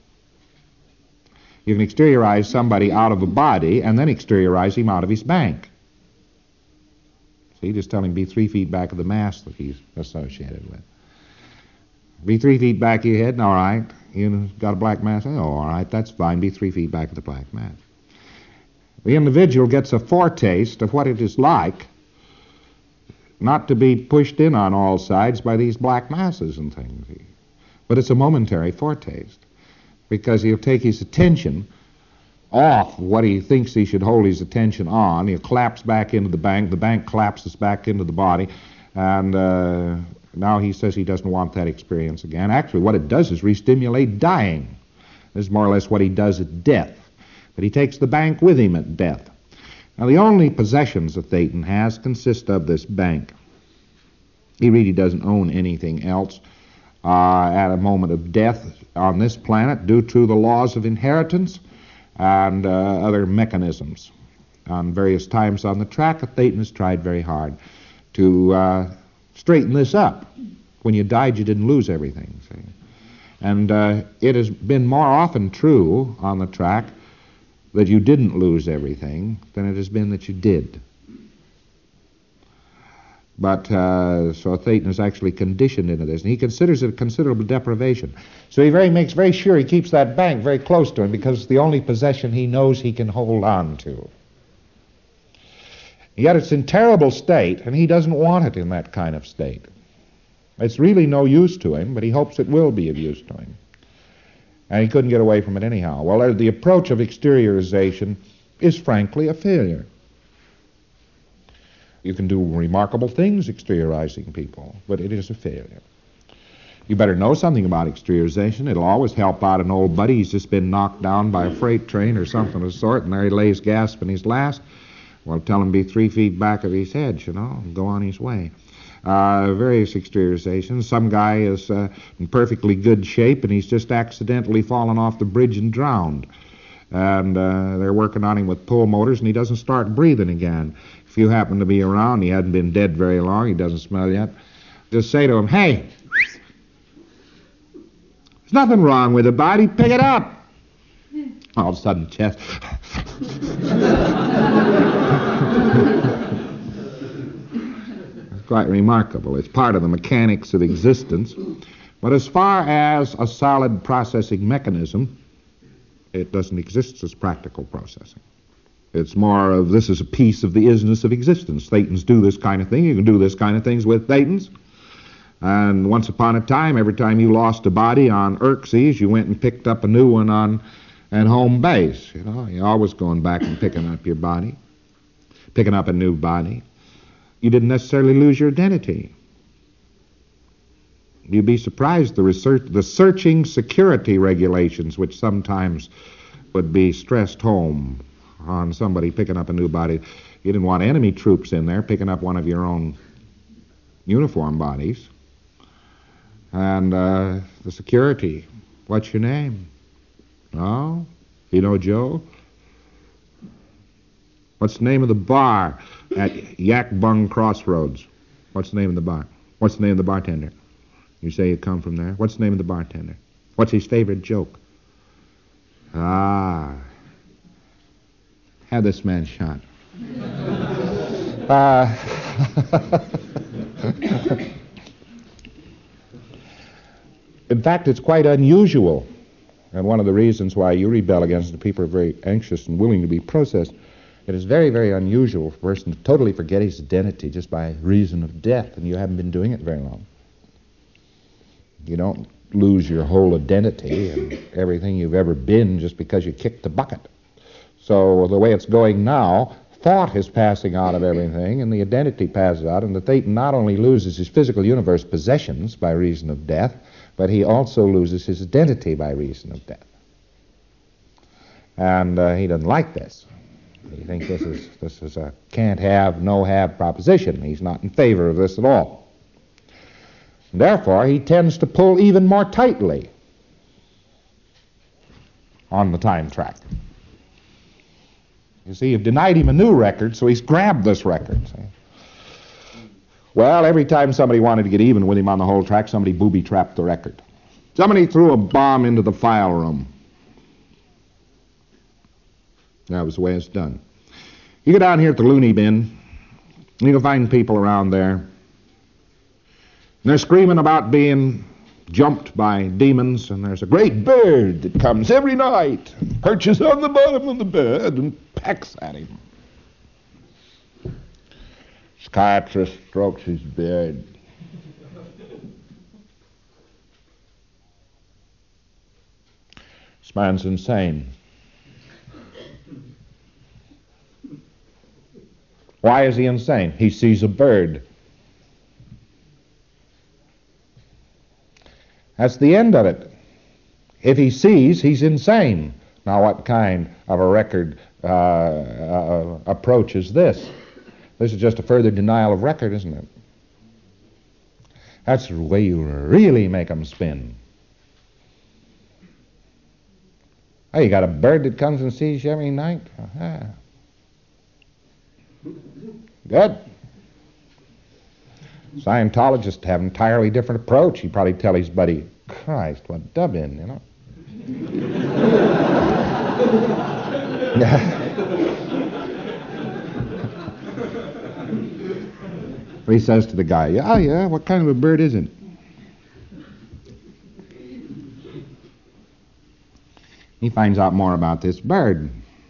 You can exteriorize somebody out of a body and then exteriorize him out of his bank. See, just tell him be three feet back of the mass that he's associated with. Be three feet back of your head, all right. You got a black mass? Oh, all right, that's fine. Be three feet back of the black mass. The individual gets a foretaste of what it is like not to be pushed in on all sides by these black masses and things. But it's a momentary foretaste, because he'll take his attention off what he thinks he should hold his attention on. He'll collapse back into the bank. The bank collapses back into the body, and uh, now he says he doesn't want that experience again. Actually, what it does is re-stimulate dying. This is more or less what he does at death. But he takes the bank with him at death. Now, the only possessions that Thetan has consist of this bank. He really doesn't own anything else uh, at a moment of death on this planet due to the laws of inheritance and uh, other mechanisms. On various times on the track, Thetan has tried very hard to uh, straighten this up. When you died, you didn't lose everything. See? And uh, it has been more often true on the track that you didn't lose everything than it has been that you did. But uh, so Thetan is actually conditioned into this, and he considers it a considerable deprivation. So he very makes very sure he keeps that bank very close to him, because it's the only possession he knows he can hold on to. Yet it's in terrible state, and he doesn't want it in that kind of state. It's really no use to him, but he hopes it will be of use to him. And he couldn't get away from it anyhow. Well, the approach of exteriorization is frankly a failure. You can do remarkable things exteriorizing people, but it is a failure. You better know something about exteriorization. It'll always help out an old buddy. He's just been knocked down by a freight train or something of the sort, and there he lays gasping his last. Well, tell him to be three feet back of his head, you know, and go on his way. Uh, various exteriorizations. Some guy is uh, in perfectly good shape, and he's just accidentally fallen off the bridge and drowned. And uh, they're working on him with pull motors, and he doesn't start breathing again. If you happen to be around, he hadn't been dead very long, he doesn't smell yet, just say to him, hey, there's nothing wrong with the body, pick it up. All of a sudden, chest. It's quite remarkable. It's part of the mechanics of existence. But as far as a solid processing mechanism, it doesn't exist as practical processing. It's more of this is a piece of the isness of existence. Thetans do this kind of thing. You can do this kind of things with Thetans. And once upon a time, every time you lost a body on Xerxes, you went and picked up a new one on at home base. You know, you're always going back and picking up your body, picking up a new body. You didn't necessarily lose your identity. You'd be surprised the research, the searching security regulations, which sometimes would be stressed home on somebody picking up a new body. You didn't want enemy troops in there picking up one of your own uniform bodies. And uh, the security, what's your name? Oh, you know Joe? What's the name of the bar at Yak Bung Crossroads? What's the name of the bar? What's the name of the bartender? You say you come from there. What's the name of the bartender? What's his favorite joke? Ah, have this man shot. uh, in fact, it's quite unusual, and one of the reasons why you rebel against it, people are very anxious and willing to be processed. It is very, very unusual for a person to totally forget his identity just by reason of death, and you haven't been doing it very long. You don't lose your whole identity and everything you've ever been just because you kicked the bucket. So the way it's going now, thought is passing out of everything, and the identity passes out, and the Thetan not only loses his physical universe possessions by reason of death, but he also loses his identity by reason of death. And uh, he doesn't like this. He thinks this is this is a can't have, no have proposition. He's not in favor of this at all. Therefore, he tends to pull even more tightly on the time track. You see, you've denied him a new record, so he's grabbed this record. See? Well, every time somebody wanted to get even with him on the whole track, somebody booby-trapped the record. Somebody threw a bomb into the file room. That was the way it's done. You go down here at the loony bin, you can find people around there. And they're screaming about being jumped by demons, and there's a great bird that comes every night, perches on the bottom of the bed, and pecks at him. Psychiatrist strokes his beard. This man's insane. Why is he insane? He sees a bird. That's the end of it. If he sees, he's insane. Now, what kind of a record uh, uh, approach is this? This is just a further denial of record, isn't it? That's the way you really make them spin. Oh, you got a bird that comes and sees you every night? Uh-huh. Good. Scientologists have an entirely different approach. He'd probably tell his buddy, Christ, what dub-in, you know? He says to the guy, yeah, yeah, what kind of a bird is it? He finds out more about this bird.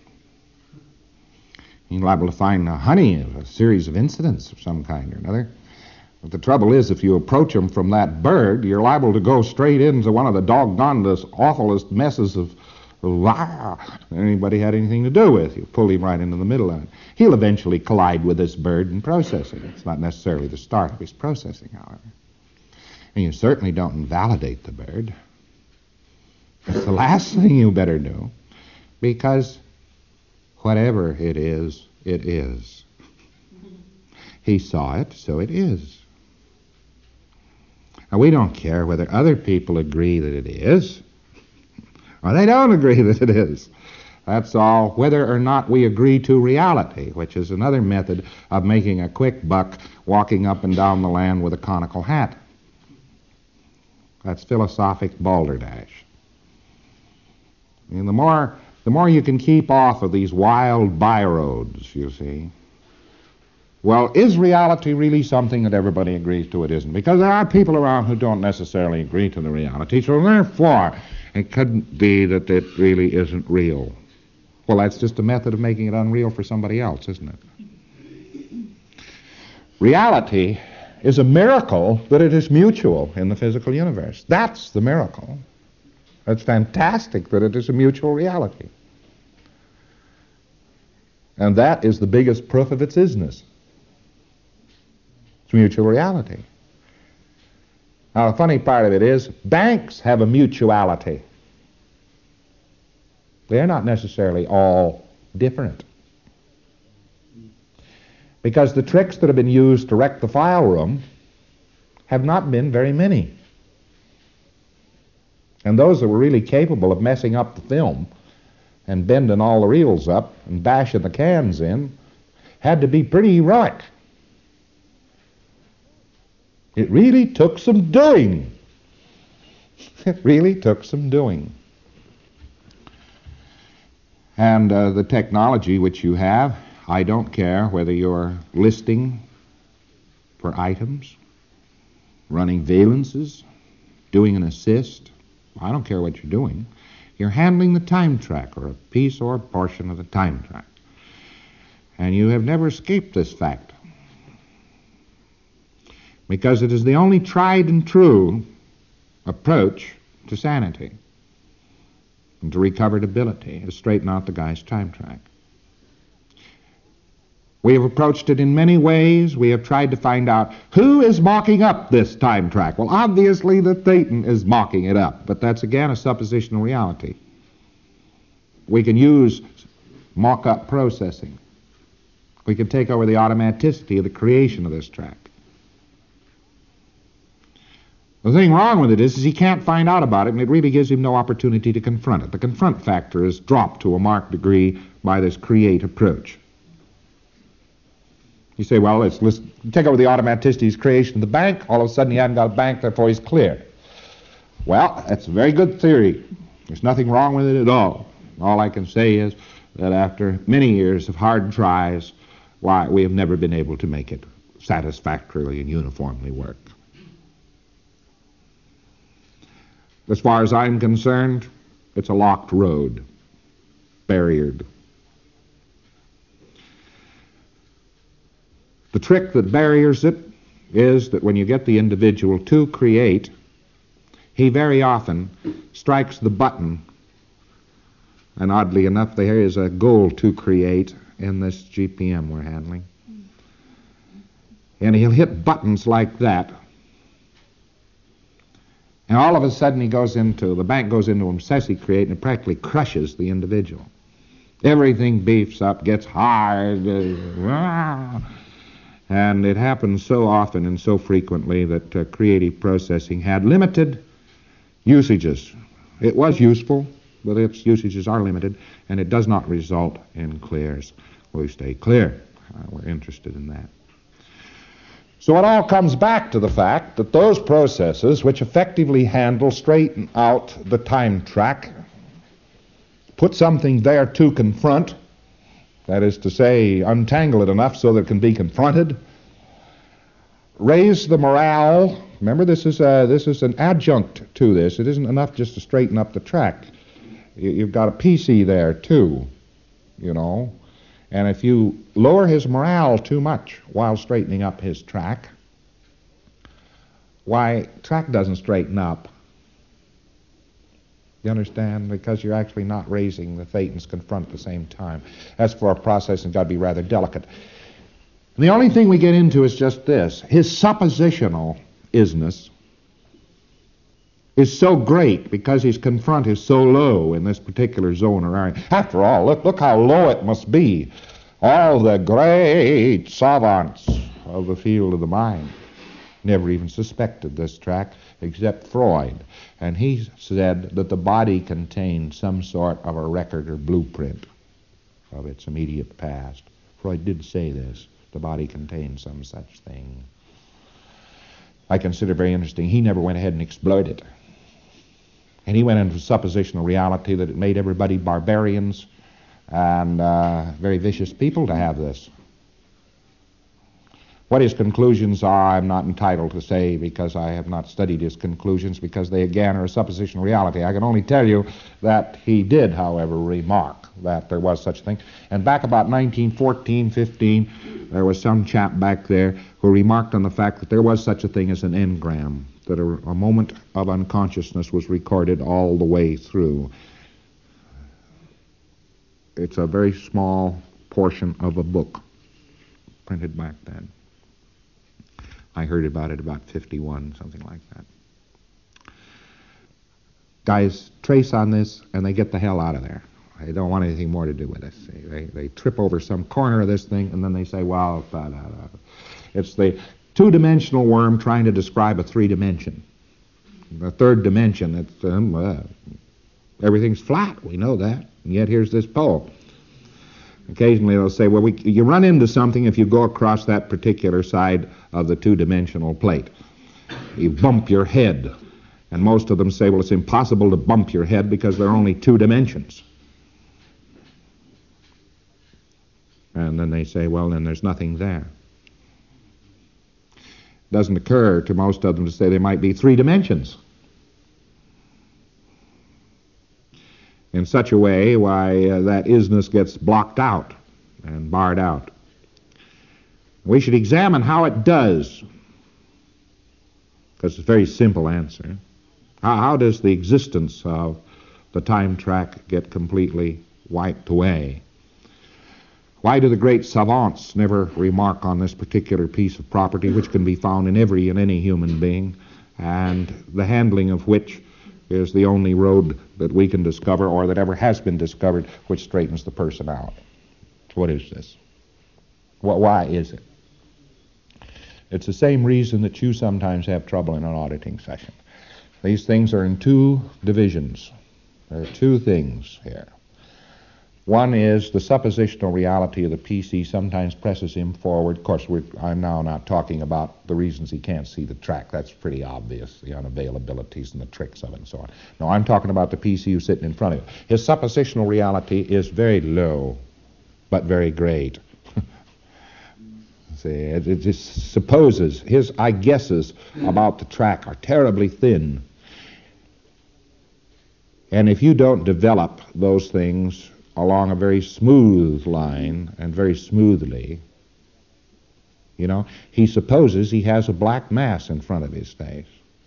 He's liable to find uh, honey, a series of incidents of some kind or another. But the trouble is, if you approach him from that bird, you're liable to go straight into one of the doggonedest, awfulest messes of, of ah, anybody had anything to do with. You pull him right into the middle of it. He'll eventually collide with this bird in processing. It's not necessarily the start of his processing, however. And you certainly don't invalidate the bird. It's the last thing you better do, because whatever it is, it is. He saw it, so it is. Now, we don't care whether other people agree that it is, or they don't agree that it is. That's all, whether or not we agree to reality, which is another method of making a quick buck walking up and down the land with a conical hat. That's philosophic balderdash. And the more, the more you can keep off of these wild byroads, you see. Well, is reality really something that everybody agrees to? It isn't. Because there are people around who don't necessarily agree to the reality, so therefore it couldn't be that it really isn't real. Well, that's just a method of making it unreal for somebody else, isn't it? Reality is a miracle that it is mutual in the physical universe. That's the miracle. It's fantastic that it is a mutual reality. And that is the biggest proof of its isness. It's mutual reality. Now, the funny part of it is, banks have a mutuality. They're not necessarily all different. Because the tricks that have been used to wreck the file room have not been very many. And those that were really capable of messing up the film and bending all the reels up and bashing the cans in had to be pretty heroic. It really took some doing. It really took some doing. And uh, the technology which you have, I don't care whether you're listing for items, running valences, doing an assist. I don't care what you're doing. You're handling the time track, or a piece or a portion of the time track. And you have never escaped this fact, because it is the only tried and true approach to sanity and to recovered ability, to straighten out the guy's time track. We have approached it in many ways. We have tried to find out who is mocking up this time track. Well, obviously the Thetan is mocking it up, but that's again a suppositional reality. We can use mock-up processing. We can take over the automaticity of the creation of this track. The thing wrong with it is, is he can't find out about it, and it really gives him no opportunity to confront it. The confront factor is dropped to a marked degree by this create approach. You say, well, let's, let's take over the automaticity's creation of the bank. All of a sudden he hasn't got a bank, therefore he's clear. Well, that's a very good theory. There's nothing wrong with it at all. All I can say is that after many years of hard tries, why, we have never been able to make it satisfactorily and uniformly work. As far as I'm concerned, it's a locked road, barriered. The trick that barriers it is that when you get the individual to create, he very often strikes the button, and oddly enough, there is a goal to create in this G P M we're handling. And he'll hit buttons like that, and all of a sudden he goes into, the bank goes into obsessive create, and it practically crushes the individual. Everything beefs up, gets hard, uh, and it happens so often and so frequently that uh, creative processing had limited usages. It was useful, but its usages are limited, and it does not result in clears. We stay clear. Uh, we're interested in that. So it all comes back to the fact that those processes which effectively handle, straighten out the time track, put something there to confront, that is to say, untangle it enough so that it can be confronted, raise the morale. Remember, this is, a, this is an adjunct to this. It isn't enough just to straighten up the track. You, you've got a P C there, too, you know. And if you lower his morale too much while straightening up his track, why, track doesn't straighten up. You understand? Because you're actually not raising the Thetans confront at the same time. As for a process, it's got to be rather delicate. The only thing we get into is just this. His suppositional isness is so great because his confront is so low in this particular zone or area. After all, look, look how low it must be. All the great savants of the field of the mind never even suspected this track except Freud. And he said that the body contained some sort of a record or blueprint of its immediate past. Freud did say this. The body contains some such thing. I consider very interesting. He never went ahead and exploited it. And he went into suppositional reality that it made everybody barbarians and uh, very vicious people to have this. What his conclusions are, I'm not entitled to say because I have not studied his conclusions, because they again are a suppositional reality. I can only tell you that he did, however, remark that there was such a thing. And back about nineteen fourteen, fifteen, there was some chap back there who remarked on the fact that there was such a thing as an engram, that a, a moment of unconsciousness was recorded all the way through. It's a very small portion of a book printed back then. I heard about it about fifty-one, something like that. Guys trace on this, and they get the hell out of there. They don't want anything more to do with this. They, they trip over some corner of this thing, and then they say, well, da, da, da. It's the two-dimensional worm trying to describe a three-dimension. The third dimension, it's, um, uh, everything's flat. We know that. And yet here's this pole. Occasionally they'll say, well, we, you run into something if you go across that particular side of the two-dimensional plate. You bump your head. And most of them say, well, it's impossible to bump your head because there are only two dimensions. And then they say, well, then there's nothing there. It doesn't occur to most of them to say there might be three dimensions. In such a way, why, uh, that isness gets blocked out and barred out. We should examine how it does, because it's a very simple answer. How, how does the existence of the time track get completely wiped away? Why do the great savants never remark on this particular piece of property, which can be found in every and any human being, and the handling of which is the only road that we can discover, or that ever has been discovered, which straightens the person out? What is this? What, why is it? It's the same reason that you sometimes have trouble in an auditing session. These things are in two divisions. There are two things here. One is the suppositional reality of the P C sometimes presses him forward. Of course, we're, I'm now not talking about the reasons he can't see the track. That's pretty obvious, the unavailabilities and the tricks of it and so on. No, I'm talking about the P C who's sitting in front of him. His suppositional reality is very low, but very great. See, it, it just supposes, his I guesses about the track are terribly thin. And if you don't develop those things along a very smooth line and very smoothly, you know, he supposes he has a black mass in front of his face.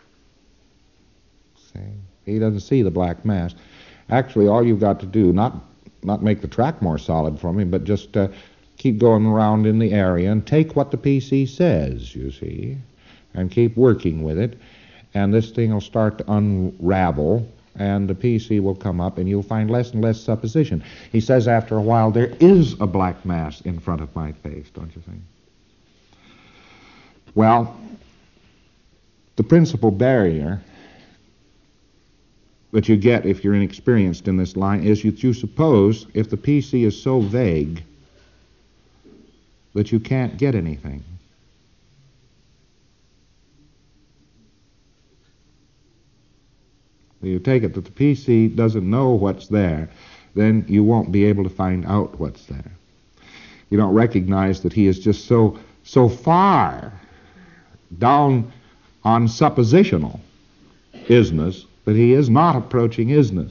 See? He doesn't see the black mass. Actually, all you've got to do, not not make the track more solid for him, but just uh, keep going around in the area and take what the P C says, you see, and keep working with it, and this thing will start to unravel, and the P C will come up, and you'll find less and less supposition. He says after a while, there is a black mass in front of my face, don't you think? Well, the principal barrier that you get if you're inexperienced in this line is that you suppose if the P C is so vague that you can't get anything. You take it that the P C doesn't know what's there, then you won't be able to find out what's there. You don't recognize that he is just so so far down on suppositional isness that he is not approaching isness.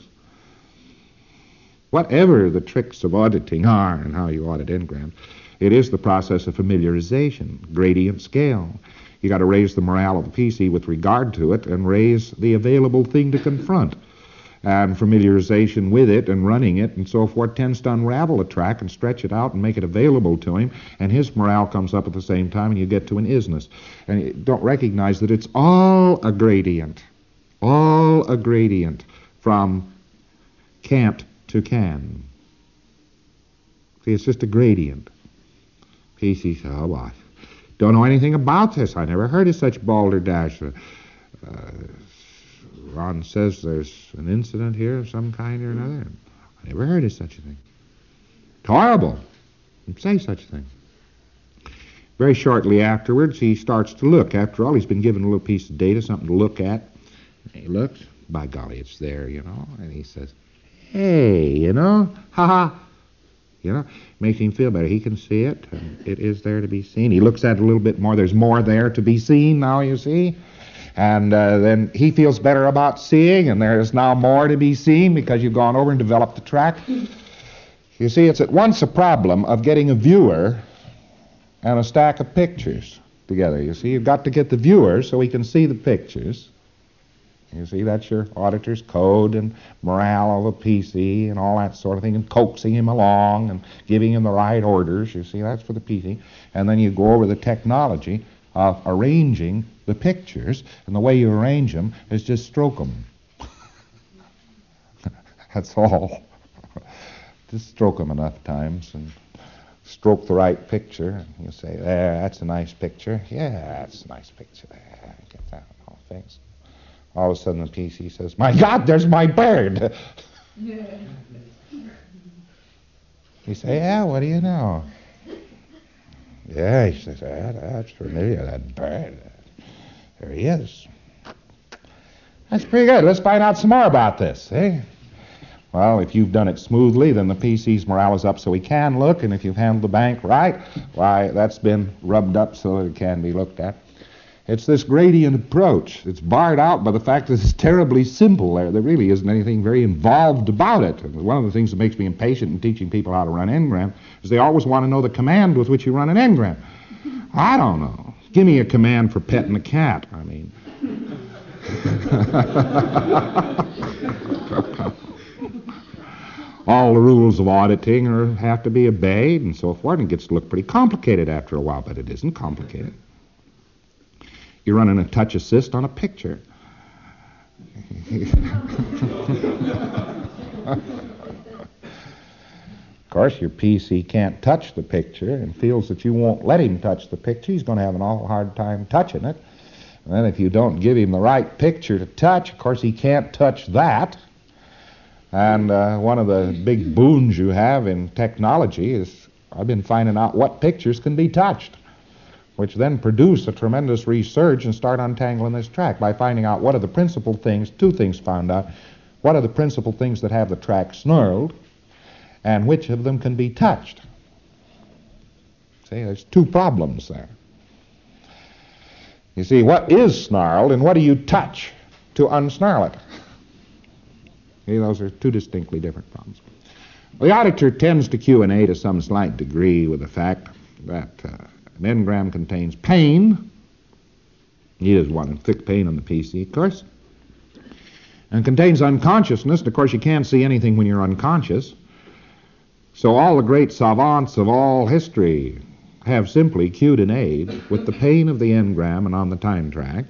Whatever the tricks of auditing are and how you audit engrams, it is the process of familiarization, gradient scale. You got to raise the morale of the P C with regard to it and raise the available thing to confront. And familiarization with it and running it and so forth tends to unravel a track and stretch it out and make it available to him, and his morale comes up at the same time, and you get to an isness. And you don't recognize that it's all a gradient, all a gradient from can't to can. See, it's just a gradient. P C says, oh, what? Don't know anything about this. I never heard of such balderdash. Uh, uh, Ron says there's an incident here of some kind or another. I never heard of such a thing. It's horrible. Don't say such a thing. Very shortly afterwards, he starts to look. After all, he's been given a little piece of data, something to look at. And he looks. By golly, it's there, you know. And he says, hey, you know, ha-ha. You know, makes him feel better. He can see it, and it is there to be seen. He looks at it a little bit more. There's more there to be seen now, you see. And uh, then he feels better about seeing, and there is now more to be seen because you've gone over and developed the track. You see, it's at once a problem of getting a viewer and a stack of pictures together. You see, you've got to get the viewer so he can see the pictures. You see, that's your auditor's code and morale of a P C and all that sort of thing, and coaxing him along and giving him the right orders. You see, that's for the P C. And then you go over the technology of arranging the pictures, and the way you arrange them is just stroke them. That's all. Just stroke them enough times and stroke the right picture. You say, there, that's a nice picture. Yeah, that's a nice picture. There, get that all fixed. All of a sudden the P C says, my God, there's my bird. You say, yeah, what do you know? Yeah, he says, yeah, that's familiar, that bird. There he is. That's pretty good. Let's find out some more about this, eh? Well, if you've done it smoothly, then the P C's morale is up so he can look, and if you've handled the bank right, why, that's been rubbed up so that it can be looked at. It's this gradient approach. It's barred out by the fact that it's terribly simple. There, there really isn't anything very involved about it. And one of the things that makes me impatient in teaching people how to run Ngram is they always want to know the command with which you run an Ngram. I don't know. Give me a command for petting a cat. I mean... All the rules of auditing are, have to be obeyed and so forth, and it gets to look pretty complicated after a while, but it isn't complicated. You're running a touch assist on a picture. Of course, your P C can't touch the picture and feels that you won't let him touch the picture. He's going to have an awful hard time touching it. And then if you don't give him the right picture to touch, of course, he can't touch that. And uh, one of the big boons you have in technology is I've been finding out what pictures can be touched, which then produce a tremendous research and start untangling this track by finding out what are the principal things, two things found out, what are the principal things that have the track snarled, and which of them can be touched. See, there's two problems there. You see, what is snarled and what do you touch to unsnarl it? See, those are two distinctly different problems. Well, the auditor tends to Q and A to some slight degree with the fact that uh, an Ngram contains pain. He doesn't want inflict pain on the P C, of course. And contains unconsciousness. And of course, you can't see anything when you're unconscious. So all the great savants of all history have simply Q'd and A'd with the pain of the Ngram and on the time track.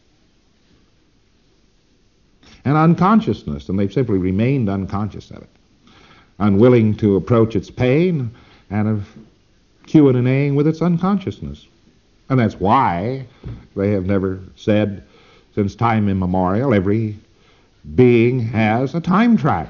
And unconsciousness, and they've simply remained unconscious of it, unwilling to approach its pain, and have Q'ing and A'ing with its unconsciousness. And that's why they have never said, since time immemorial, every being has a time track.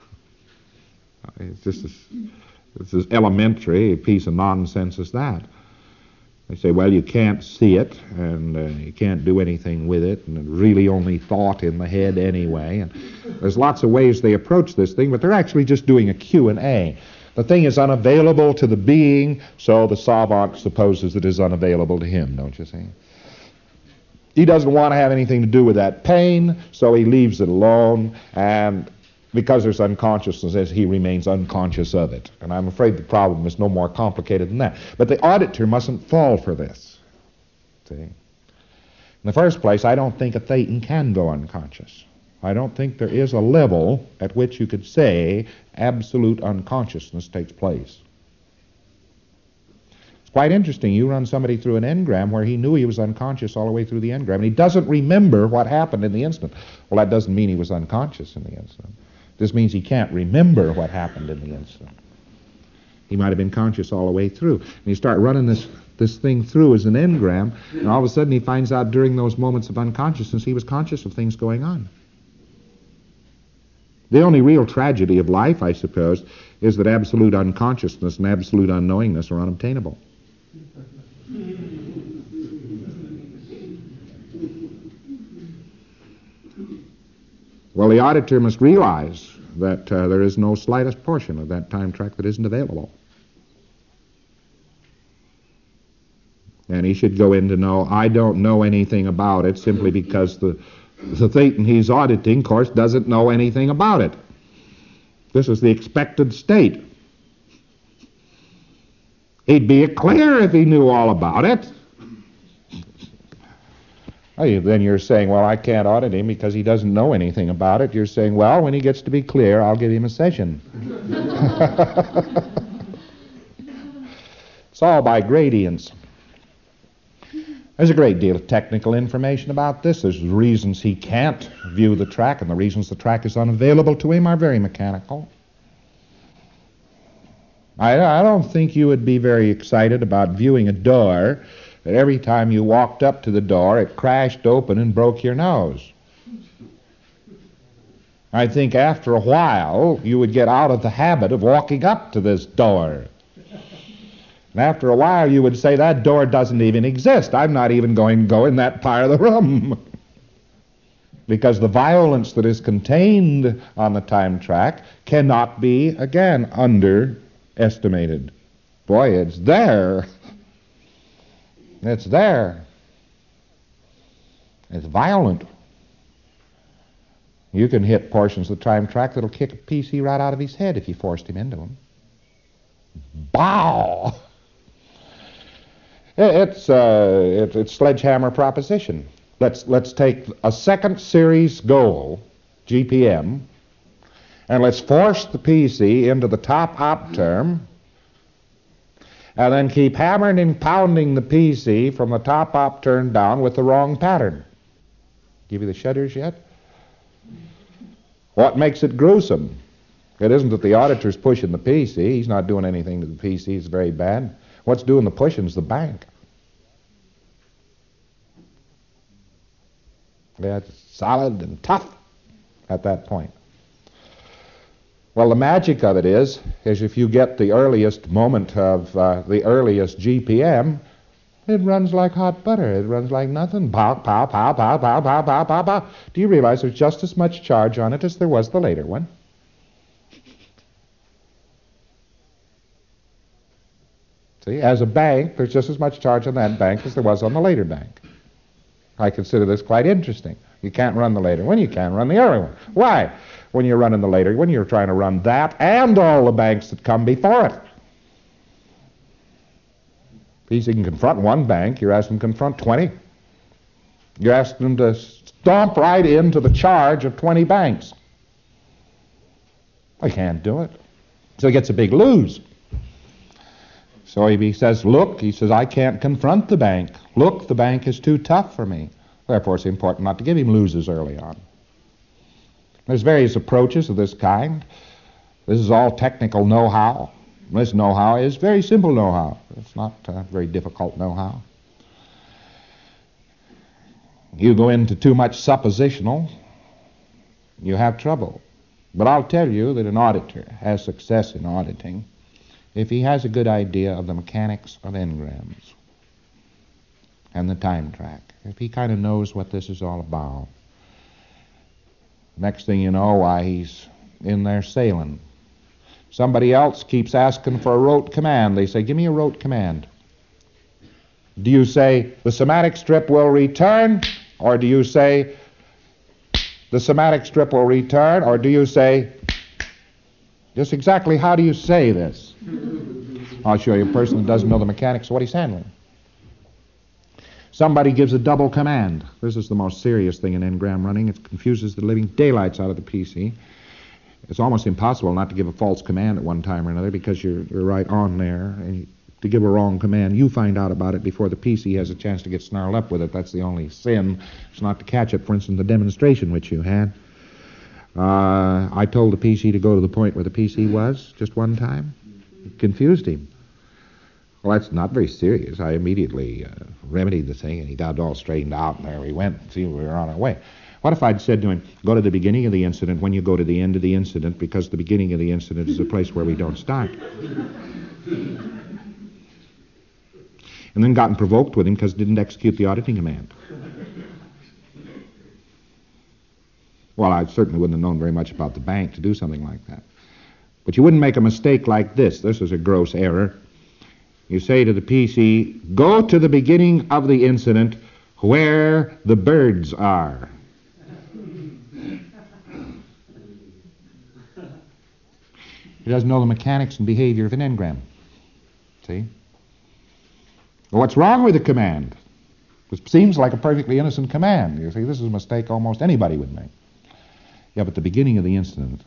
It's just as, it's as elementary a piece of nonsense as that. They say, well, you can't see it, and uh, you can't do anything with it, and it's really only thought in the head anyway. And there's lots of ways they approach this thing, but they're actually just doing a Q and A. The thing is unavailable to the being, so the savant supposes it is unavailable to him, don't you see? He doesn't want to have anything to do with that pain, so he leaves it alone, and because there's unconsciousness, he remains unconscious of it. And I'm afraid the problem is no more complicated than that. But the auditor mustn't fall for this. See? In the first place, I don't think a thetan can go unconscious. I don't think there is a level at which you could say absolute unconsciousness takes place. It's quite interesting. You run somebody through an Ngram where he knew he was unconscious all the way through the Ngram, and he doesn't remember what happened in the instant. Well, that doesn't mean he was unconscious in the instant. This means he can't remember what happened in the instant. He might have been conscious all the way through. And you start running this, this thing through as an Ngram, and all of a sudden he finds out during those moments of unconsciousness he was conscious of things going on. The only real tragedy of life, I suppose, is that absolute unconsciousness and absolute unknowingness are unobtainable. Well, the auditor must realize that uh, there is no slightest portion of that time track that isn't available. And he should go in to know, I don't know anything about it simply because the, the thetan he's auditing, of course, doesn't know anything about it. This is the expected state. He'd be clear if he knew all about it. Then you're saying, well, I can't audit him because he doesn't know anything about it. You're saying, well, when he gets to be clear, I'll give him a session. It's all by gradients. There's a great deal of technical information about this. There's reasons he can't view the track, and the reasons the track is unavailable to him are very mechanical. I, I don't think you would be very excited about viewing a door that every time you walked up to the door it crashed open and broke your nose. I think after a while you would get out of the habit of walking up to this door. And after a while you would say, that door doesn't even exist. I'm not even going to go in that part of the room. Because the violence that is contained on the time track cannot be, again, underestimated. Boy, it's there. It's there. It's violent. You can hit portions of the time track that'll kick a P C right out of his head if you forced him into them. Bow! It's uh, it, it's sledgehammer proposition. Let's let's take a second series goal, G P M, and let's force the P C into the top op term, and then keep hammering and pounding the P C from the top op term down with the wrong pattern. Give you the shudders yet? What makes it gruesome? It isn't that the auditor's pushing the P C. He's not doing anything to the P C. It's very bad. What's doing the pushing is the bank. Yeah, it's solid and tough at that point. Well, the magic of it is, is if you get the earliest moment of uh, the earliest G P M, it runs like hot butter. It runs like nothing. Pow, pow, pow, pow, pow, pow, pow, pow, pow. Do you realize there's just as much charge on it as there was the later one? See, as a bank, there's just as much charge on that bank as there was on the later bank. I consider this quite interesting. You can't run the later one, you can't run the early one. Why? When you're running the later one, you're trying to run that and all the banks that come before it. P C can confront one bank, you're asking them to confront twenty. You're asking them to stomp right into the charge of twenty banks. They can't do it. So he gets a big lose. So he says, look, he says, I can't confront the bank. Look, the bank is too tough for me. Therefore, it's important not to give him loses early on. There's various approaches of this kind. This is all technical know-how. This know-how is very simple know-how. It's not uh, very difficult know-how. You go into too much suppositional, you have trouble. But I'll tell you that an auditor has success in auditing if he has a good idea of the mechanics of engrams and the time track. If he kind of knows what this is all about. Next thing you know, why, he's in there sailing. Somebody else keeps asking for a rote command. They say, give me a rote command. Do you say, the somatic strip will return? Or do you say, the somatic strip will return? Or do you say, just exactly how do you say this? I'll show you a person that doesn't know the mechanics of what he's handling. Somebody gives a double command. This is the most serious thing in engram running. It confuses the living daylights out of the P C. It's almost impossible not to give a false command at one time or another because you're, you're right on there. And to give a wrong command, you find out about it before the P C has a chance to get snarled up with it. That's the only sin. It's not to catch it. For instance, the demonstration which you had. Uh, I told the P C to go to the point where the P C was just one time. It confused him. Well, that's not very serious. I immediately uh, remedied the thing, and he got it all straightened out, and there we went. See, we were on our way. What if I'd said to him, go to the beginning of the incident when you go to the end of the incident, because the beginning of the incident is a place where we don't start. And then gotten provoked with him because he didn't execute the auditing command. Well, I certainly wouldn't have known very much about the bank to do something like that. But you wouldn't make a mistake like this. This is a gross error. You say to the P C, go to the beginning of the incident where the birds are. He doesn't know the mechanics and behavior of an engram. See? Well, what's wrong with the command? It seems like a perfectly innocent command. You see, this is a mistake almost anybody would make. Yeah, but the beginning of the incident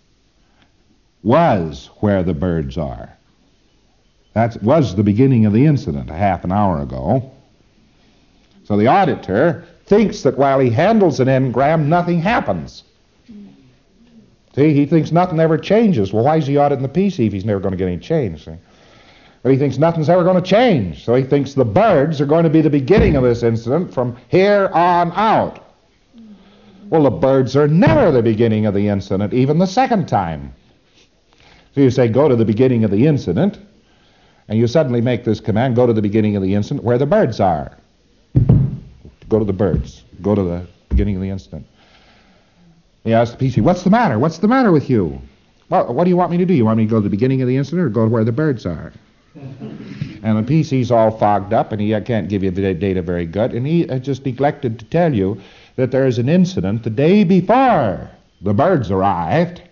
was where the birds are. That was the beginning of the incident a half an hour ago. So the auditor thinks that while he handles an engram, nothing happens. See, he thinks nothing ever changes. Well, why is he auditing the P C if he's never going to get any change? See? But he thinks nothing's ever going to change. So he thinks the birds are going to be the beginning of this incident from here on out. Well, the birds are never the beginning of the incident, even the second time. So you say, go to the beginning of the incident, and you suddenly make this command, go to the beginning of the incident where the birds are. Go to the birds. Go to the beginning of the incident. He asks the P C, what's the matter? What's the matter with you? Well, what do you want me to do? You want me to go to the beginning of the incident or go to where the birds are? And the P C's all fogged up, and he can't give you the data very good, and he just neglected to tell you that there is an incident the day before the birds arrived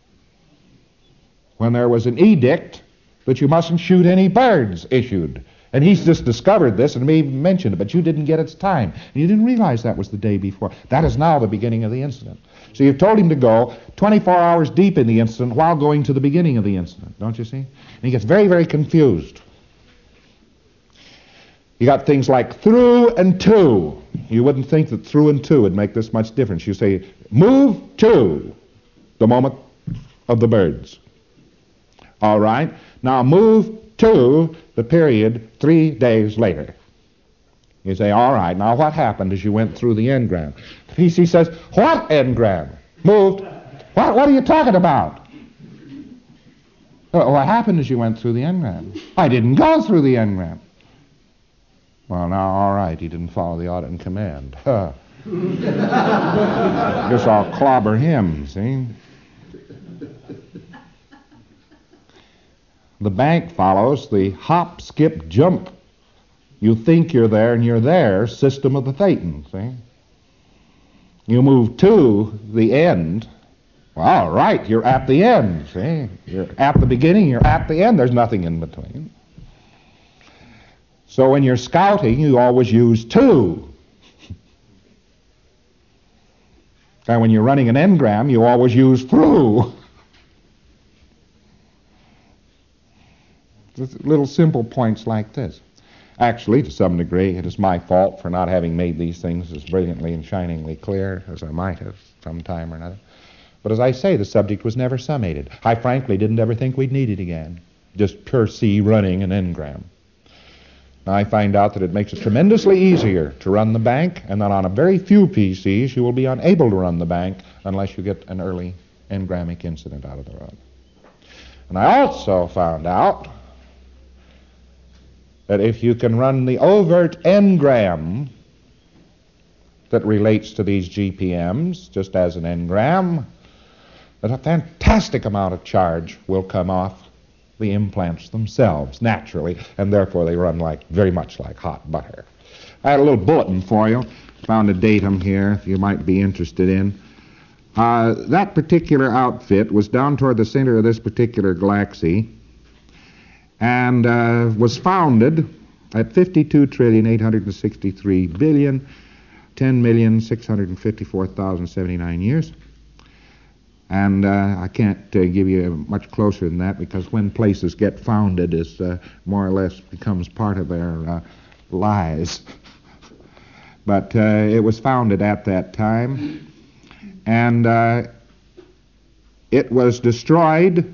when there was an edict that you mustn't shoot any birds issued. And he's just discovered this and may even mentioned it, but you didn't get its time. And you didn't realize that was the day before. That is now the beginning of the incident. So you've told him to go twenty-four hours deep in the incident while going to the beginning of the incident, don't you see? And he gets very, very confused. You got things like through and to. You wouldn't think that through and to would make this much difference. You say, move to the moment of the birds. All right. Now move to the period three days later. You say, all right, now what happened as you went through the engram? The P C says, what engram? Moved. What, what are you talking about? What happened as you went through the engram? I didn't go through the engram. Well, now, all right, he didn't follow the audit and command. Huh. Guess I'll clobber him, see? The bank follows the hop, skip, jump. You think you're there and you're there system of the Thetan, see? You move to the end. Well, all right, you're at the end, see? You're at the beginning, you're at the end. There's nothing in between. So when you're scouting, you always use to. And when you're running an engram, you always use through. Just little simple points like this. Actually, to some degree, it is my fault for not having made these things as brilliantly and shiningly clear as I might have some time or another. But as I say, the subject was never summated. I frankly didn't ever think we'd need it again. Just per se running an engram. Now I find out that it makes it tremendously easier to run the bank, and that on a very few P Cs you will be unable to run the bank unless you get an early engramic incident out of the road. And I also found out that if you can run the overt engram that relates to these G P Ms just as an engram, that a fantastic amount of charge will come off the implants themselves, naturally, and therefore they run like very much like hot butter. I had a little bulletin for you. Found a datum here you might be interested in. Uh, that particular outfit was down toward the center of this particular galaxy and uh, was founded at fifty-two trillion eight hundred sixty-three billion ten million six hundred fifty-four thousand seventy-nine years. And uh, I can't uh, give you much closer than that, because when places get founded, it uh, more or less becomes part of their uh, lives. But uh, it was founded at that time, and uh, it was destroyed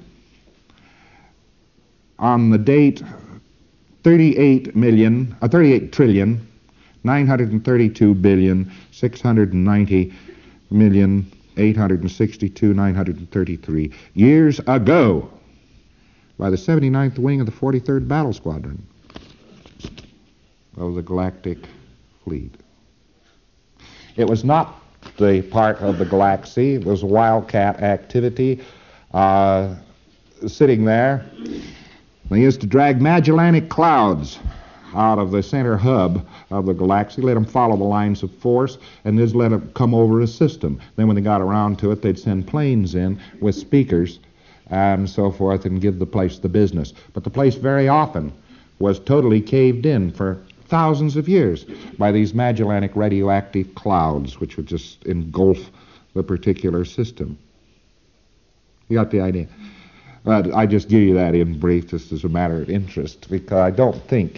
on the date thirty-eight million, uh, thirty-eight trillion nine hundred thirty-two billion six hundred ninety million eight hundred sixty-two nine hundred thirty-three years ago by the seventy-ninth Wing of the forty-third Battle Squadron of the Galactic Fleet. It was not the part of the galaxy. It was a wildcat activity uh, sitting there. They used to drag Magellanic clouds out of the center hub of the galaxy, let them follow the lines of force, and just let them come over a system. Then when they got around to it, they'd send planes in with speakers and so forth and give the place the business. But the place very often was totally caved in for thousands of years by these Magellanic radioactive clouds, which would just engulf the particular system. You got the idea? But I just give you that in brief, just as a matter of interest, because I don't think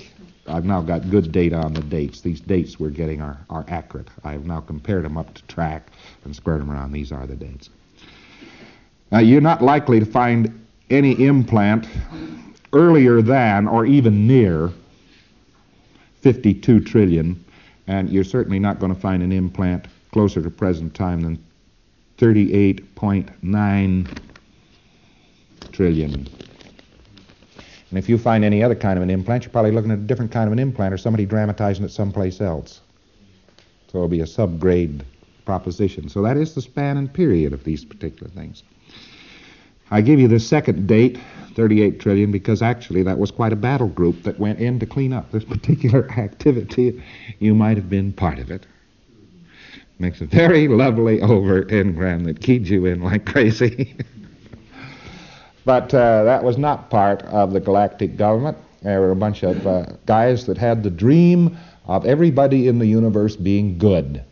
I've now got good data on the dates. These dates we're getting are, are accurate. I've now compared them up to track and squared them around. These are the dates. Now, you're not likely to find any implant earlier than or even near fifty-two trillion, and you're certainly not going to find an implant closer to present time than thirty-eight point nine trillion. And if you find any other kind of an implant, you're probably looking at a different kind of an implant or somebody dramatizing it someplace else. So it'll be a subgrade proposition. So that is the span and period of these particular things. I give you the second date, thirty-eight trillion, because actually that was quite a battle group that went in to clean up this particular activity. You might have been part of it. Makes a very lovely over engram that keyed you in like crazy. But uh, that was not part of the galactic government. There were a bunch of uh, guys that had the dream of everybody in the universe being good.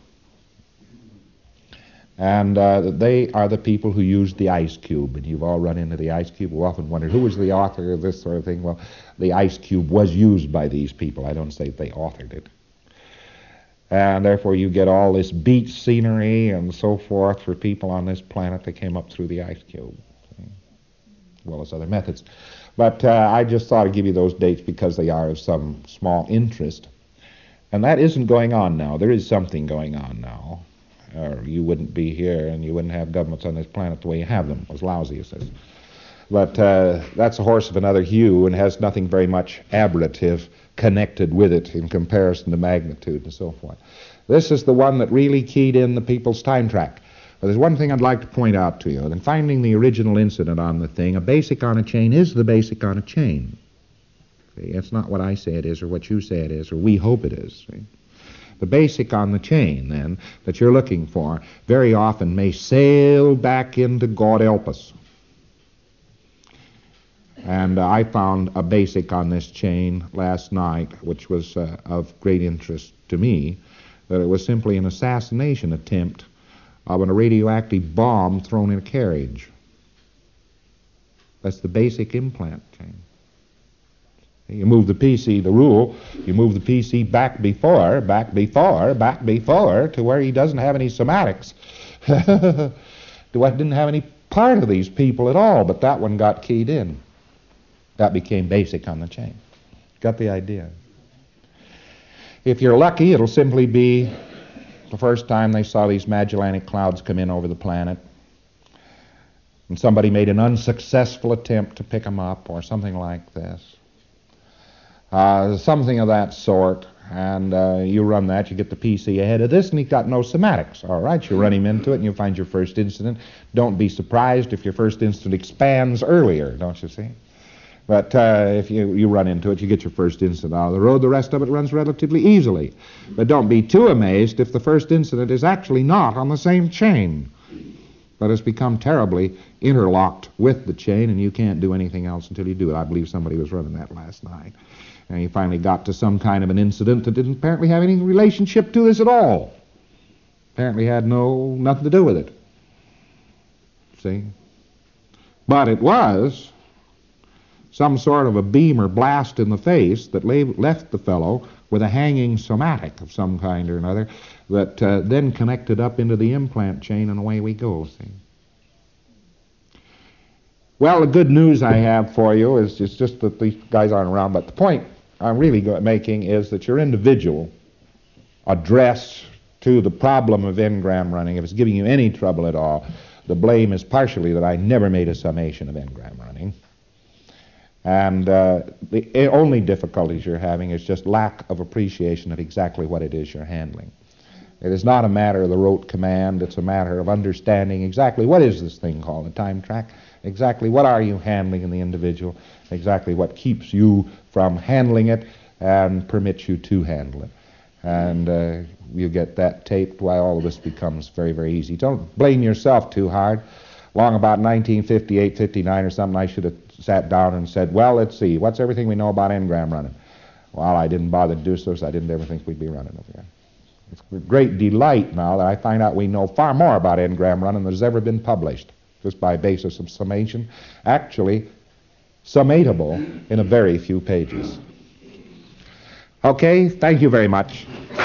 And uh, they are the people who used the ice cube. And you've all run into the ice cube. We've often wondered, who was the author of this sort of thing? Well, the ice cube was used by these people. I don't say they authored it. And therefore you get all this beach scenery and so forth for people on this planet that came up through the ice cube, as well as other methods. But uh, I just thought I'd give you those dates because they are of some small interest. And that isn't going on now. There is something going on now. Or you wouldn't be here and you wouldn't have governments on this planet the way you have them, as lousy as this. But uh, that's a horse of another hue and has nothing very much aberrative connected with it in comparison to magnitude and so forth. This is the one that really keyed in the people's time track. But there's one thing I'd like to point out to you. In finding the original incident on the thing, a basic on a chain is the basic on a chain. See, it's not what I say it is or what you say it is or we hope it is. See? The basic on the chain, then, that you're looking for very often may sail back into God help us. And uh, I found a basic on this chain last night, which was uh, of great interest to me, that it was simply an assassination attempt of a radioactive bomb thrown in a carriage. That's the basic implant chain. You move the P C, the rule, you move the P C back before, back before, back before, to where he doesn't have any somatics. Didn't have any part of these people at all, but that one got keyed in. That became basic on the chain. Got the idea? If you're lucky, it'll simply be the first time they saw these Magellanic clouds come in over the planet, and somebody made an unsuccessful attempt to pick them up, or something like this. Uh, something of that sort, and uh, you run that, you get the P C ahead of this, and he's got no somatics. All right, you run him into it, and you find your first incident. Don't be surprised if your first incident expands earlier, don't you see? But uh, if you, you run into it, you get your first incident out of the road. The rest of it runs relatively easily. But don't be too amazed if the first incident is actually not on the same chain, but has become terribly interlocked with the chain, and you can't do anything else until you do it. I believe somebody was running that last night. And you finally got to some kind of an incident that didn't apparently have any relationship to this at all. Apparently had no nothing to do with it. See? But it was some sort of a beam or blast in the face that left the fellow with a hanging somatic of some kind or another that uh, then connected up into the implant chain, and away we go, see? Well, the good news I have for you is it's just that these guys aren't around, but the point I'm really making is that your individual address to the problem of engram running, if it's giving you any trouble at all, the blame is partially that I never made a summation of engram running. And uh, the only difficulties you're having is just lack of appreciation of exactly what it is you're handling. It is not a matter of the rote command, it's a matter of understanding exactly what is this thing called a time track, exactly what are you handling in the individual, exactly what keeps you from handling it and permits you to handle it. And uh, you get that taped, why all of this becomes very, very easy. Don't blame yourself too hard. Long about nineteen fifty-eight, fifty-nine or something, I should have sat down and said, well, let's see, what's everything we know about engram running? Well, I didn't bother to do so, so I didn't ever think we'd be running over here. It's a great delight now that I find out we know far more about engram running than has ever been published, just by basis of summation, actually summatable in a very few pages. Okay, thank you very much.